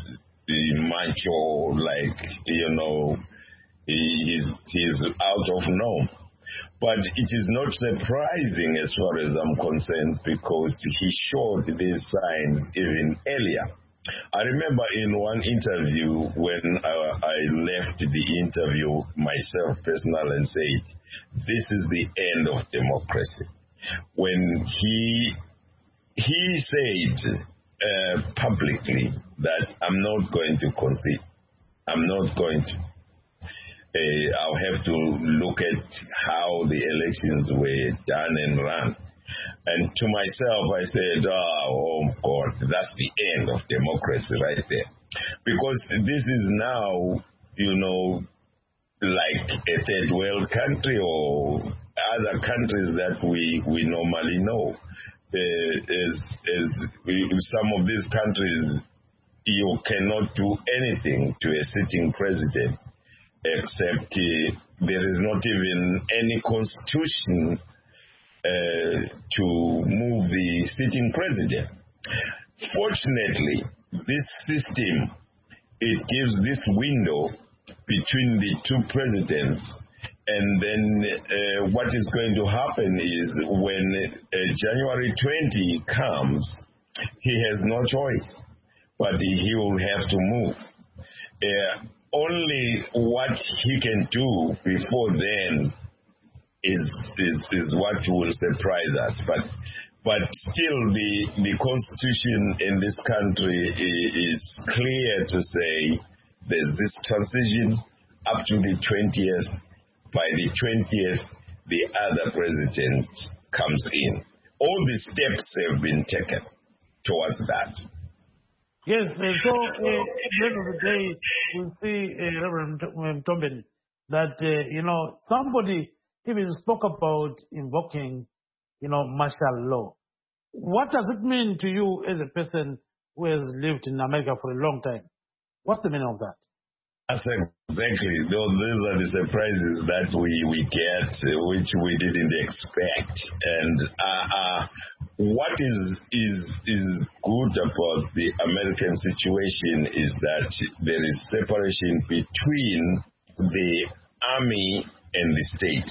macho, like, you know, he's, he's out of norm. But it is not surprising as far as I'm concerned, because he showed these signs even earlier. I remember in one interview when uh, I left the interview myself personal and said, this is the end of democracy. When he he said uh, publicly that I'm not going to concede, I'm not going to. Uh, I'll have to look at how the elections were done and run. And to myself, I said, oh, oh God, that's the end of democracy right there. Because this is now, you know, like a third world country or other countries that we, we normally know. Uh, as, as we, some of these countries, you cannot do anything to a sitting president, except uh, there is not even any constitution uh, to move the sitting president. Fortunately, this system, it gives this window between the two presidents, and then uh, what is going to happen is when uh, January twentieth comes, he has no choice, but he will have to move. Uh, only what he can do before then is, is, is what will surprise us. But but still, the, the constitution in this country is clear to say there's this transition up to the twentieth. By the twentieth, the other president comes in. All the steps have been taken towards that. Yes, uh, so uh, at the end of the day, we see, uh, Reverend Tombeni, that, uh, you know, somebody even spoke about invoking, you know, martial law. What does it mean to you as a person who has lived in America for a long time? What's the meaning of that? Exactly. Those, those are the surprises that we, we get, uh, which we didn't expect. And uh, uh, what is, is, is good about the American situation is that there is separation between the army and the state.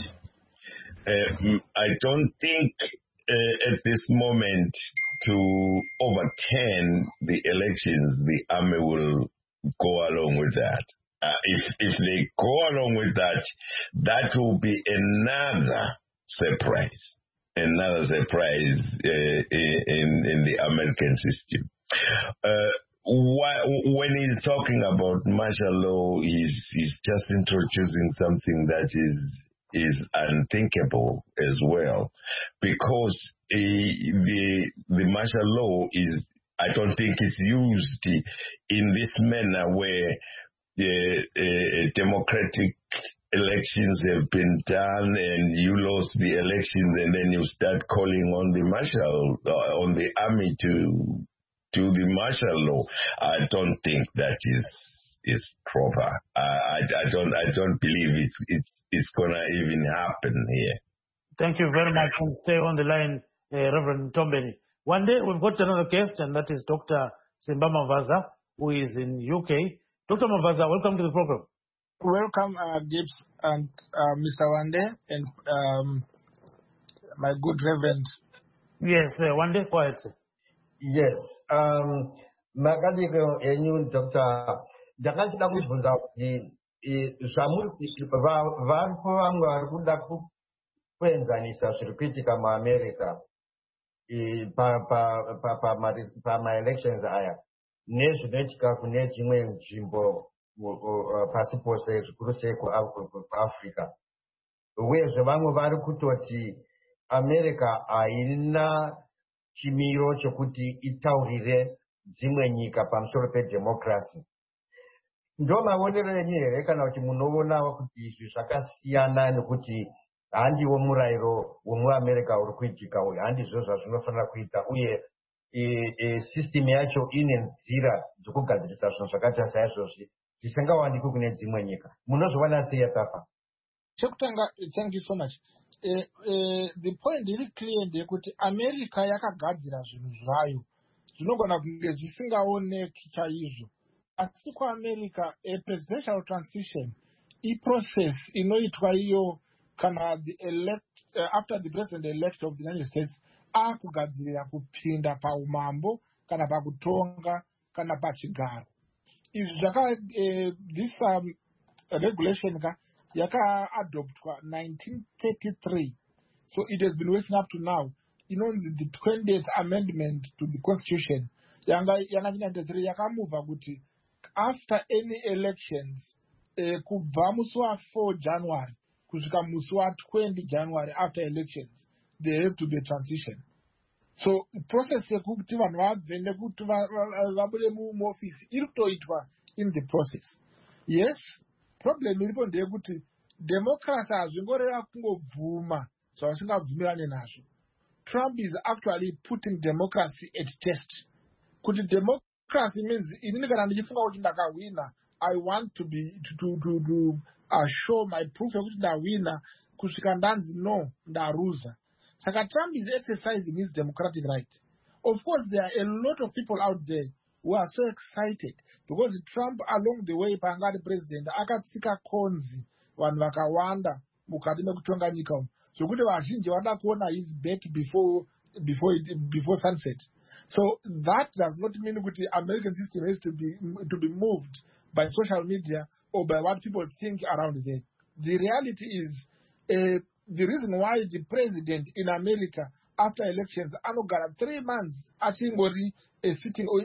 Uh, I don't think uh, at this moment to overturn the elections, the army will go along with that. Uh, if if they go along with that, that will be another surprise, another surprise uh, in in the American system. Uh, why, when he's talking about martial law, he's he's just introducing something that is is unthinkable as well, because uh, the the martial law is, I don't think it's used in this manner where the uh, democratic elections have been done and you lost the elections, and then you start calling on the martial, uh, on the army to do the martial law. I don't think that is is proper. I, I, I don't I don't believe it's it's it's gonna even happen here. Thank you very much. Stay on the line, uh, Reverend Tombeni. One day we've got another guest, and that is Doctor Simba Mavaza, who is in U K. Doctor Mavaza, welcome to the program. Welcome, uh, Gibbs and uh, Mister Wande and um, my good Reverend. Yes, uh, Wande, quiet. Yes. Um, Makadiko enyu Doctor Jakanti daku bunda di samu vanhu vangu vari kuda kuenzanisa circuit kama America pa pa pa pa pa ma elections aya nezvinoitika kune dzimwe nzvimbo pasi pose zvikuru sei kuAfrica. Uyezve vamwe vari kutoti America haina chimiro chokuti itaurire dzimwe nyika pamusoro pedemocracy. Ndo maonero enyu here kana kuti munoona kuti izvi zvakasiyana nekuti handiwo murayiro wemuAmerica uri kuitika uyu, handizvo zvazvinofanira kuita, uye system yacho ine nzira dzokugadzirisa zvinhu zvakaita saizvozvi zvisingawanikwi kune dzimwe nyika. Munozviona sei papa? Chekutanga, thank you so much. Uh, uh, the point iri clear ndeyekuti America yakagadzira zvinhu zvayo zvinogona kunge zvisingaoneki chaizvo, asi kuAmerica a presidential transition iprocess inoitwa iyo kana the elect uh, after the president elect of the United States akugadzirira kupinda paumambo kana pakutonga kana pachigaro. Izvi zvaka uh, this um, regulation ka yaka-adoptwa nineteen thirty-three, so it has been working up to now. You know, the twentieth amendment to the constitution yanga yanga ninety-three yakamuva kuti after any elections eh, kubva musi wa four January kusvika musi wa twenty January after elections there have to be a transition. So the process yekuti vanhu vabve nekuti vabude muofisi iri kutoitwa in the process. Yes, problem iripo ndeyekuti democrats hazvingoreva kungobvuma zvavasingabvumirane nazvo. Trump is actually putting democracy at test. Kuti democracy means inini kana ndichifunga kuti ndakawina, I want to be to to to, to uh, show my proof yekuti ndawina kusvika ndanzi no ndaruza. Saka Trump is exercising his democratic right. Of course, there are a lot of people out there who are so excited because Trump along the way pangari president akatsika konzi vanhu vakawanda mukati mekutonga nyika umu zvokuti vazhinji vada kuona his back before before it, before sunset. So that does not mean that the American system has to be to be moved by social media or by what people think around there. The reality is uh, the reason why the president in America after elections anogara three months achingori a sitting or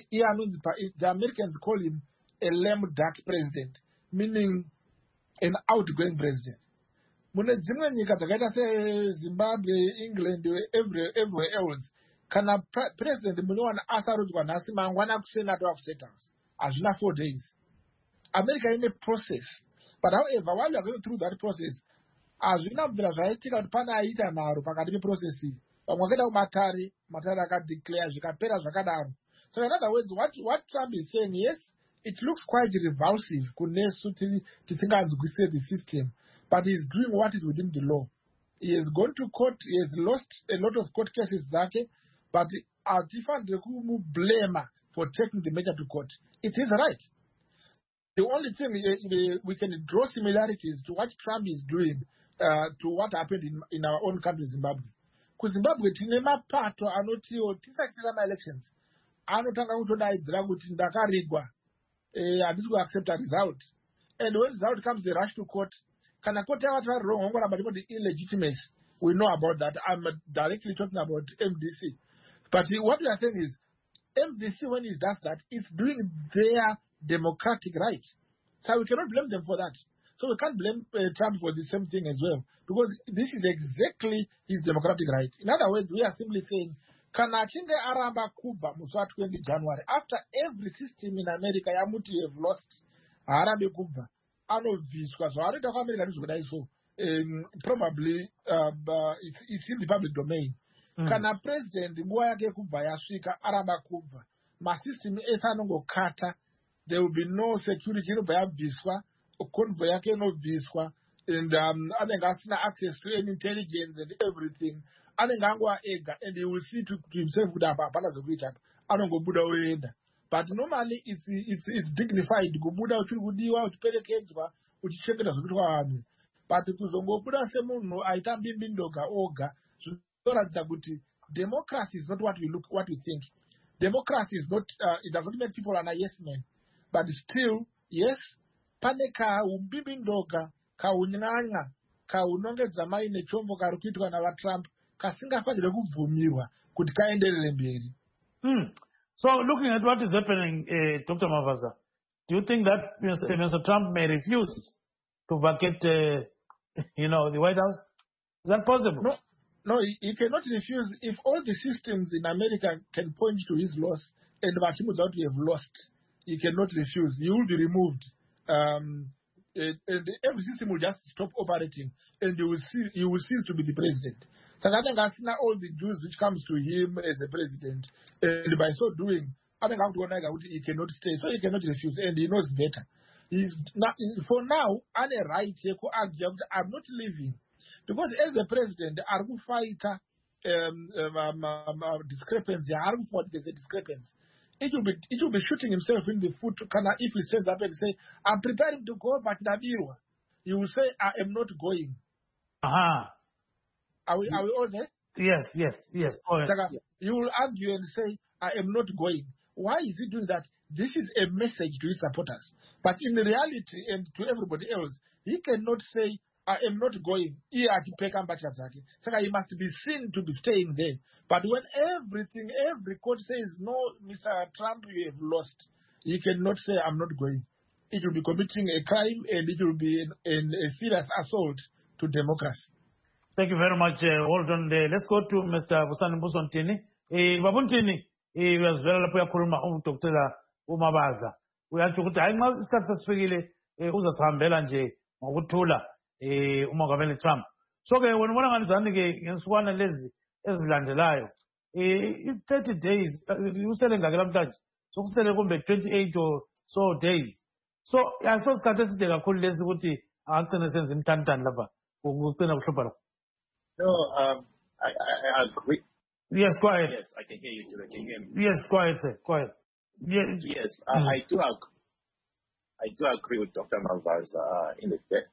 the Americans call him a lame duck president, meaning an outgoing president. Mune dzimwe nyika dzakaita seZimbabwe, England, every, everywhere else, kana president munowana asarudzwa nhasi mangwana kusenate of state house hazvina four days. America in a process, but however while you are going through that process hazvina kubvira zvaitika kuti pane aita nharo pakati peprocess iyi. Vamwe vakaenda kumatare, matare akadeclare zvikapera zvakadaro. So in other words, what, what Trump is saying, yes, it looks quite revulsive kunesu tisinganzwisise the system, but he's doing what is within the law. He has gone to court, he has lost a lot of court cases zake, but hatifanire kumublema for taking the measure to court. It is right. The only thing we, we can draw similarities to what Trump is doing uh, to what happened in, in our own country, Zimbabwe. KuZimbabwe tine mapato anotiwo tisachitira ma-elections anotanga kutodaidzira kuti ndakarigwa, handisi kuaccept a result, and when result comes they rush to court. Kana court yavati vari wrong vangoramba ndipoti illegitimacy, we know about that. I'm directly talking about M D C, but what we are saying is M D C, when it does that, it's doing their democratic right, so we cannot blame them for that. So we can't blame uh, Trump for the same thing as well, because this is exactly his democratic right. In other words, we are simply saying, kana achinge aramba kubva musi wa twenty January, after every system in America yamuti you have lost, haarambe kubva, anobviswa. So anoita kuAmerica ndizvokudai so, um, probably uh, uh, it's, it's in the public domain. Mm. Kana president nguva yake kubva yasvika aramba kubva, masystem ese anongokata, there will be no security inobva yabviswa, convoy yake inobviswa, and um, anenge asina access to any intelligence and everything. Anenge angova ega, and he will see to, to himself kuti apa hapana zvekuita apa, anongobuda oenda. But normally it's, it's, it's dignified kubuda uchiri kudiwa uchiperekedzwa uchichengeta zvekuitwa vanhu. But kuzongobuda semunhu aita mbimbindoga oga zvinoratidza kuti democracy is not what we look what we think. Democracy is not uh, it does not make people an yes men, but still yes, pane kaumbibindoga kaunyanya kaunongedza maine chombo kari kuitwa navaTrump kasingafanire kubvumirwa kuti kaenderere mberi. Hmm. So looking at what is happening, uh, Doctor Mavaza, do you think that Mister Mister Trump may refuse to vacate, uh, you know, the White House? Is that possible? No, no, he, he cannot refuse. If all the systems in America can point to his loss and Vachimu that we have lost, he cannot refuse. He will be removed. Um, uh, and every system will just stop operating, and you will see you will cease to be the president. So I think that's not all the dues which comes to him as a president, and by so doing, I think he cannot stay, so he cannot refuse, and he knows better. He's not, for now, I have a right to argue that I'm not leaving, because as a president, I will fight um, um, um, um, discrepancy. I will fight there's a discrepancy. It will be it will be shooting himself in the foot. If he says that and say, I'm preparing to go, but Nabiwa, he will say, I am not going. Uh-huh. Are we, are we all there? Yes, yes, yes. Oh, yes. You will argue and say, I am not going. Why is he doing that? This is a message to his supporters. But in reality and to everybody else, he cannot say, I am not going. So he must be seen to be staying there. But when everything, every court says, no, Mister Trump, you have lost, he cannot say, I'm not going. It will be committing a crime, and it will be an, an, a serious assault to democracy. Thank you very much. Uh, hold on there. Let's go to Mister Busani Busontini. Eh, Babuntini, he was very happy to um Doctor Umabaza. We have to go to Aimal Satswigile, Uzasambela nje, Mutula, eh, Umagameli Trump. So when one of them is one lazy. Ezlandelayo eh thirty days usele ngakalabutaji sokusele kumbe twenty-eight or so days so asosikhathe eside kakhulu lesi ukuthi angagcina senza imthandani lapha ukucina kuhlupha lo. No, um I, I, I agree. Yes, quiet. Yes, I can hear you. Can you hear me? Yes, quiet, sir. Quiet. Yes, yes uh, mm. I do agree. I do agree with Doctor Malvaza uh, in the fact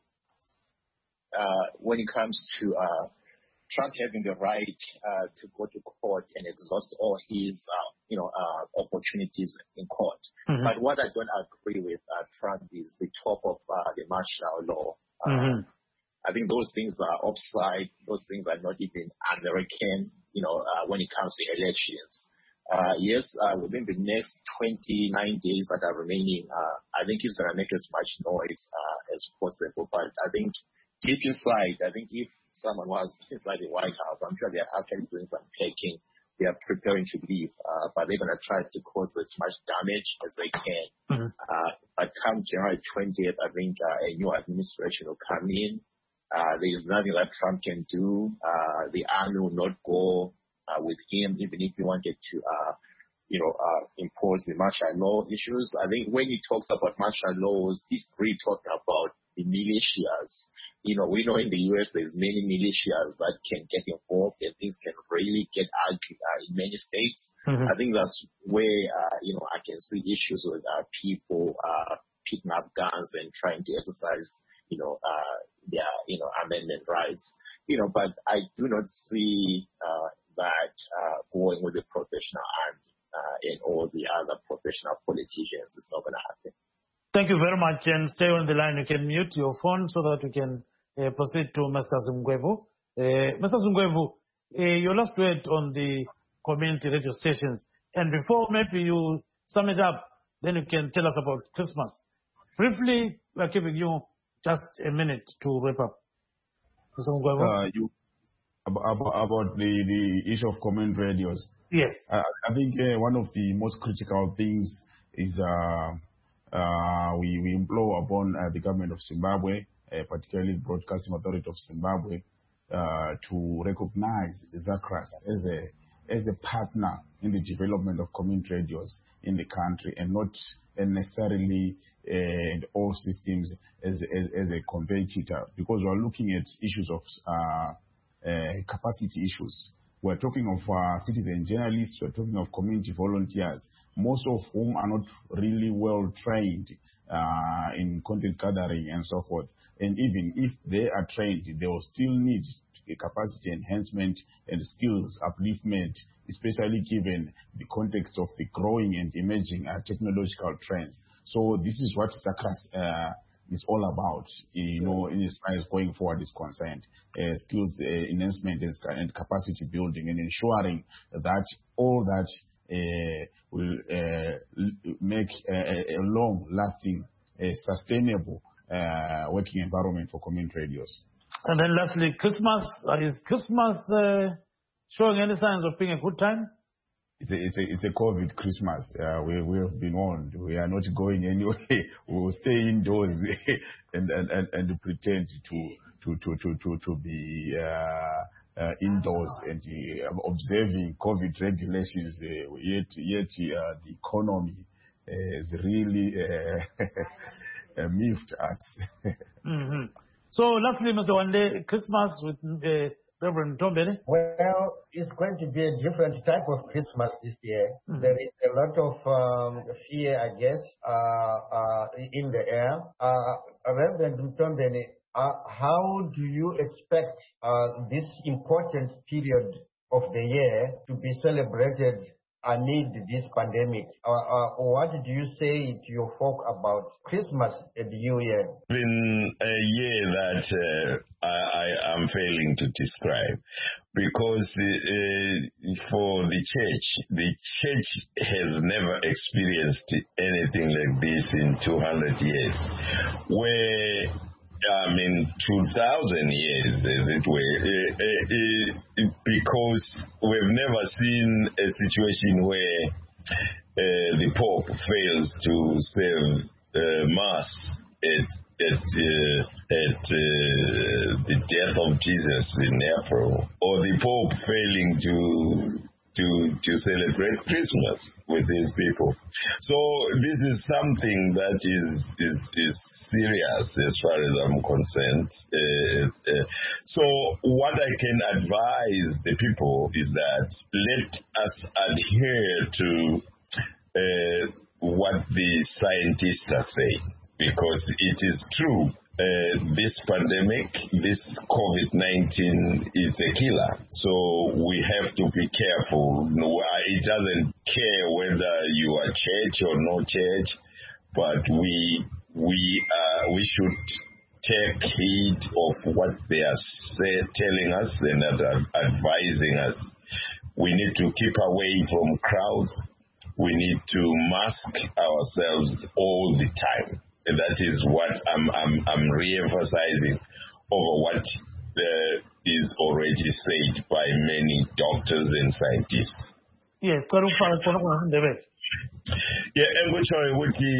uh, when it comes to uh Trump having the right uh, to go to court and exhaust all his, uh, you know, uh, opportunities in court. Mm-hmm. But what I don't agree with uh, Trump is the talk of uh, the martial law. Uh, mm-hmm. I think those things are offside. Those things are not even American, you know, uh, when it comes to elections. Uh, yes, uh, within the next twenty-nine days that are remaining, uh, I think he's going to make as much noise uh, as possible. But I think deep inside, I think if someone was inside the White House, I'm sure they're actually doing some packing. They are preparing to leave, uh, but they're going to try to cause as much damage as they can. Mm-hmm. Uh, but come January twentieth, I think uh, a new administration will come in. Uh, there is nothing that Trump can do. Uh, the army will not go uh, with him, even if he wanted to, uh, you know, uh, impose the martial law issues. I think when he talks about martial laws, he's really talking about the militias. You know, we know in the U S there's many militias that can get involved and things can really get ugly uh, in many states. Mm-hmm. I think that's where, uh, you know, I can see issues with uh, people uh, picking up guns and trying to exercise, you know, uh, their, you know, amendment rights. You know, but I do not see uh, that uh, going with the professional army uh, and all the other professional politicians. It's not going to happen. Thank you very much, and stay on the line. You can mute your phone so that we can uh, proceed to Mister Zungwevu. Uh, Mister Zungwevu, uh, your last word on the community radio stations. And before maybe you sum it up, then you can tell us about Christmas. Briefly, we are giving you just a minute to wrap up. Mister Zungwevu? Uh, you, about, about the, the issue of community radios. Yes. Uh, I think uh, one of the most critical things is uh, Uh, we, we implore upon uh, the government of Zimbabwe, uh, particularly the Broadcasting Authority of Zimbabwe, uh, to recognize ZACRAS as a as a partner in the development of community radios in the country, and not necessarily uh, in all systems as, as as a competitor, because we are looking at issues of uh, uh, capacity issues. We're talking of uh, citizen journalists, we're talking of community volunteers, most of whom are not really well trained uh, in content gathering and so forth. And even if they are trained, they will still need a capacity enhancement and skills upliftment, especially given the context of the growing and emerging uh, technological trends. So this is what ZACRAS uh, is all about, you know, in as far as going forward is concerned. Uh, skills uh, enhancement and capacity building, and ensuring that all that uh, will uh, make a, a long-lasting, uh, sustainable uh, working environment for community radios. And then lastly, Christmas. Uh, is Christmas uh, showing any signs of being a good time? it's a, it's a, it's a COVID Christmas. Uh, we, we have been warned. We are not going anywhere. We will stay indoors and, and, and, and pretend to, to, to, to, to, to be, uh, uh, indoors and uh, observing COVID regulations. Uh, yet, yet, uh, the economy uh, is really, uh, miffed at. Mm-hmm. So, lastly, Mister Wande, Christmas with, uh, Reverend Tombeni? Well, it's going to be a different type of Christmas this year. Mm-hmm. There is a lot of um, fear, I guess, uh, uh, in the air. Uh, Reverend Tombeni, uh, how do you expect uh, this important period of the year to be celebrated amid this pandemic? Uh, uh, what do you say to your folk about Christmas and the New Year? It's been a year that uh, I, I am failing to describe, because uh, for the church, the church has never experienced anything like this in two hundred years, where I mean, two thousand years, as it were, uh, uh, uh, because we've never seen a situation where uh, the Pope fails to serve uh, Mass at, at, uh, at uh, the death of Jesus in April, or the Pope failing to to to celebrate Christmas with his people. So this is something that is is is serious as far as I'm concerned. Uh, uh, so what I can advise the people is that let us adhere to uh, what the scientists are saying, because it is true. Uh, this pandemic, this COVID nineteen is a killer. So we have to be careful. It doesn't care whether you are church or no church, but we we uh, we should take heed of what they are say, telling us and ad- advising us. We need to keep away from crowds. We need to mask ourselves all the time. And that is what I'm I'm I'm re-emphasizing over what uh, is already said by many doctors and scientists. Yes, yeah, engutsho ukuthi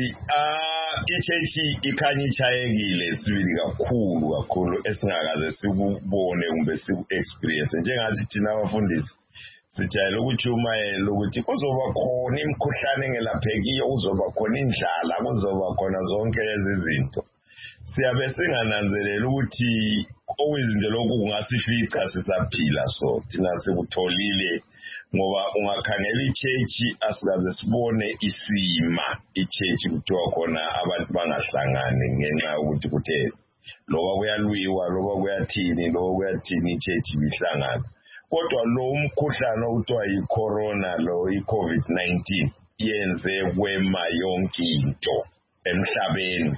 ah ichechi ikhanya ichayekile sibili kakhulu kakhulu esingakaze sikubone kumbe siku experience njengathi thina abafundisi sijayele ukujumayela ukuthi kuzoba khona imikhuhlane engelaphekiyo, kuzoba khona indlala, kuzoba khona zonke lezi zinto. Siyabe singananzelela ukuthi okuyizinto lokhu kungasifica sisaphila, so thina sikutholile ngoba ungakhangela ichechi asikaze sibone isima ichechi kuthiwa khona abantu bangahlangani ngenxa yokuthi kuthe loba kuyalwiwa loba kuyathini loba kuyathini ichechi bihlangana. Kodwa lo umkhuhlane okuthiwa yi-corona lo i-COVID nineteen yenze kwema yonke into emhlabeni.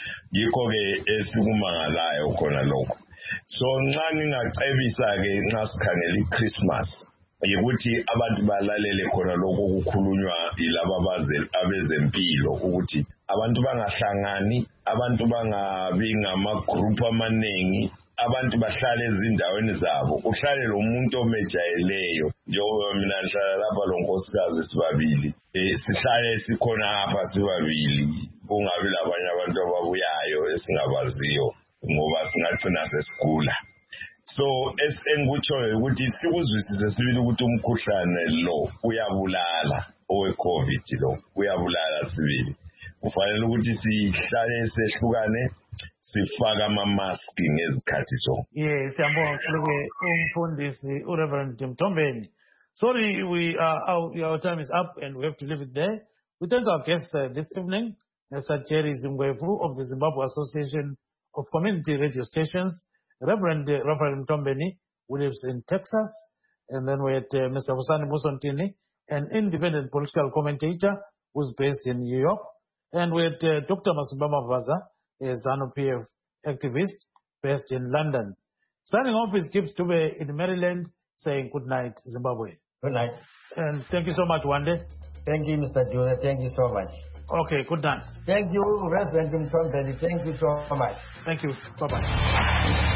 Yikho-ke esikumangalayo khona lokho. So nxa ngingacebisa-ke nxa sikhangela i-Christmas yikuthi abantu balalele khona lokho kukhulunywa yilaba abezempilo ukuthi abantu bangahlangani, abantu bangabi ngama-group amanengi, abantu bahlale ezindaweni zabo. Uhlale lo muntu omejayeleyo njengoba mina ngihlala lapha lo nkosikazi sibabili, eh sihlale sikhona hapa sibabili, kungabi labanye abantu ababuyayo esingabaziyo ngoba singagcina sesigula. So esengikutshoyo ukuthi sikuzwisise sibili ukuthi umkhuhlane lo uyabulala, owe-COVID lo uyabulala sibili. Kufanele ukuthi sihlale sehlukane sifaka ama-mask ngezikhathi zonke. Yes, siyabonga kakhulu umfundisi uReverend Mtombeni. Sorry, we uh, our, our time is up and we have to leave it there. We thank our guests uh, this evening, Mister Jerry Zimwevu of the Zimbabwe Association of Community Radio Stations, Reverend uh, Raphael Mtombeni, who lives in Texas, and then we had uh, Mister Husani Musontini, an independent political commentator who's based in New York, and we had uh, Doctor Masimbama Vaza, a ZANU P F activist based in London. Signing off is Gibbs Tube in Maryland, saying good night, Zimbabwe. Good night. And thank you so much, Wande. Thank you, Mister Juna. Thank you so much. Okay, good night. Thank you, Reverend Mtombeni. Thank you so much. Thank you. Bye-bye.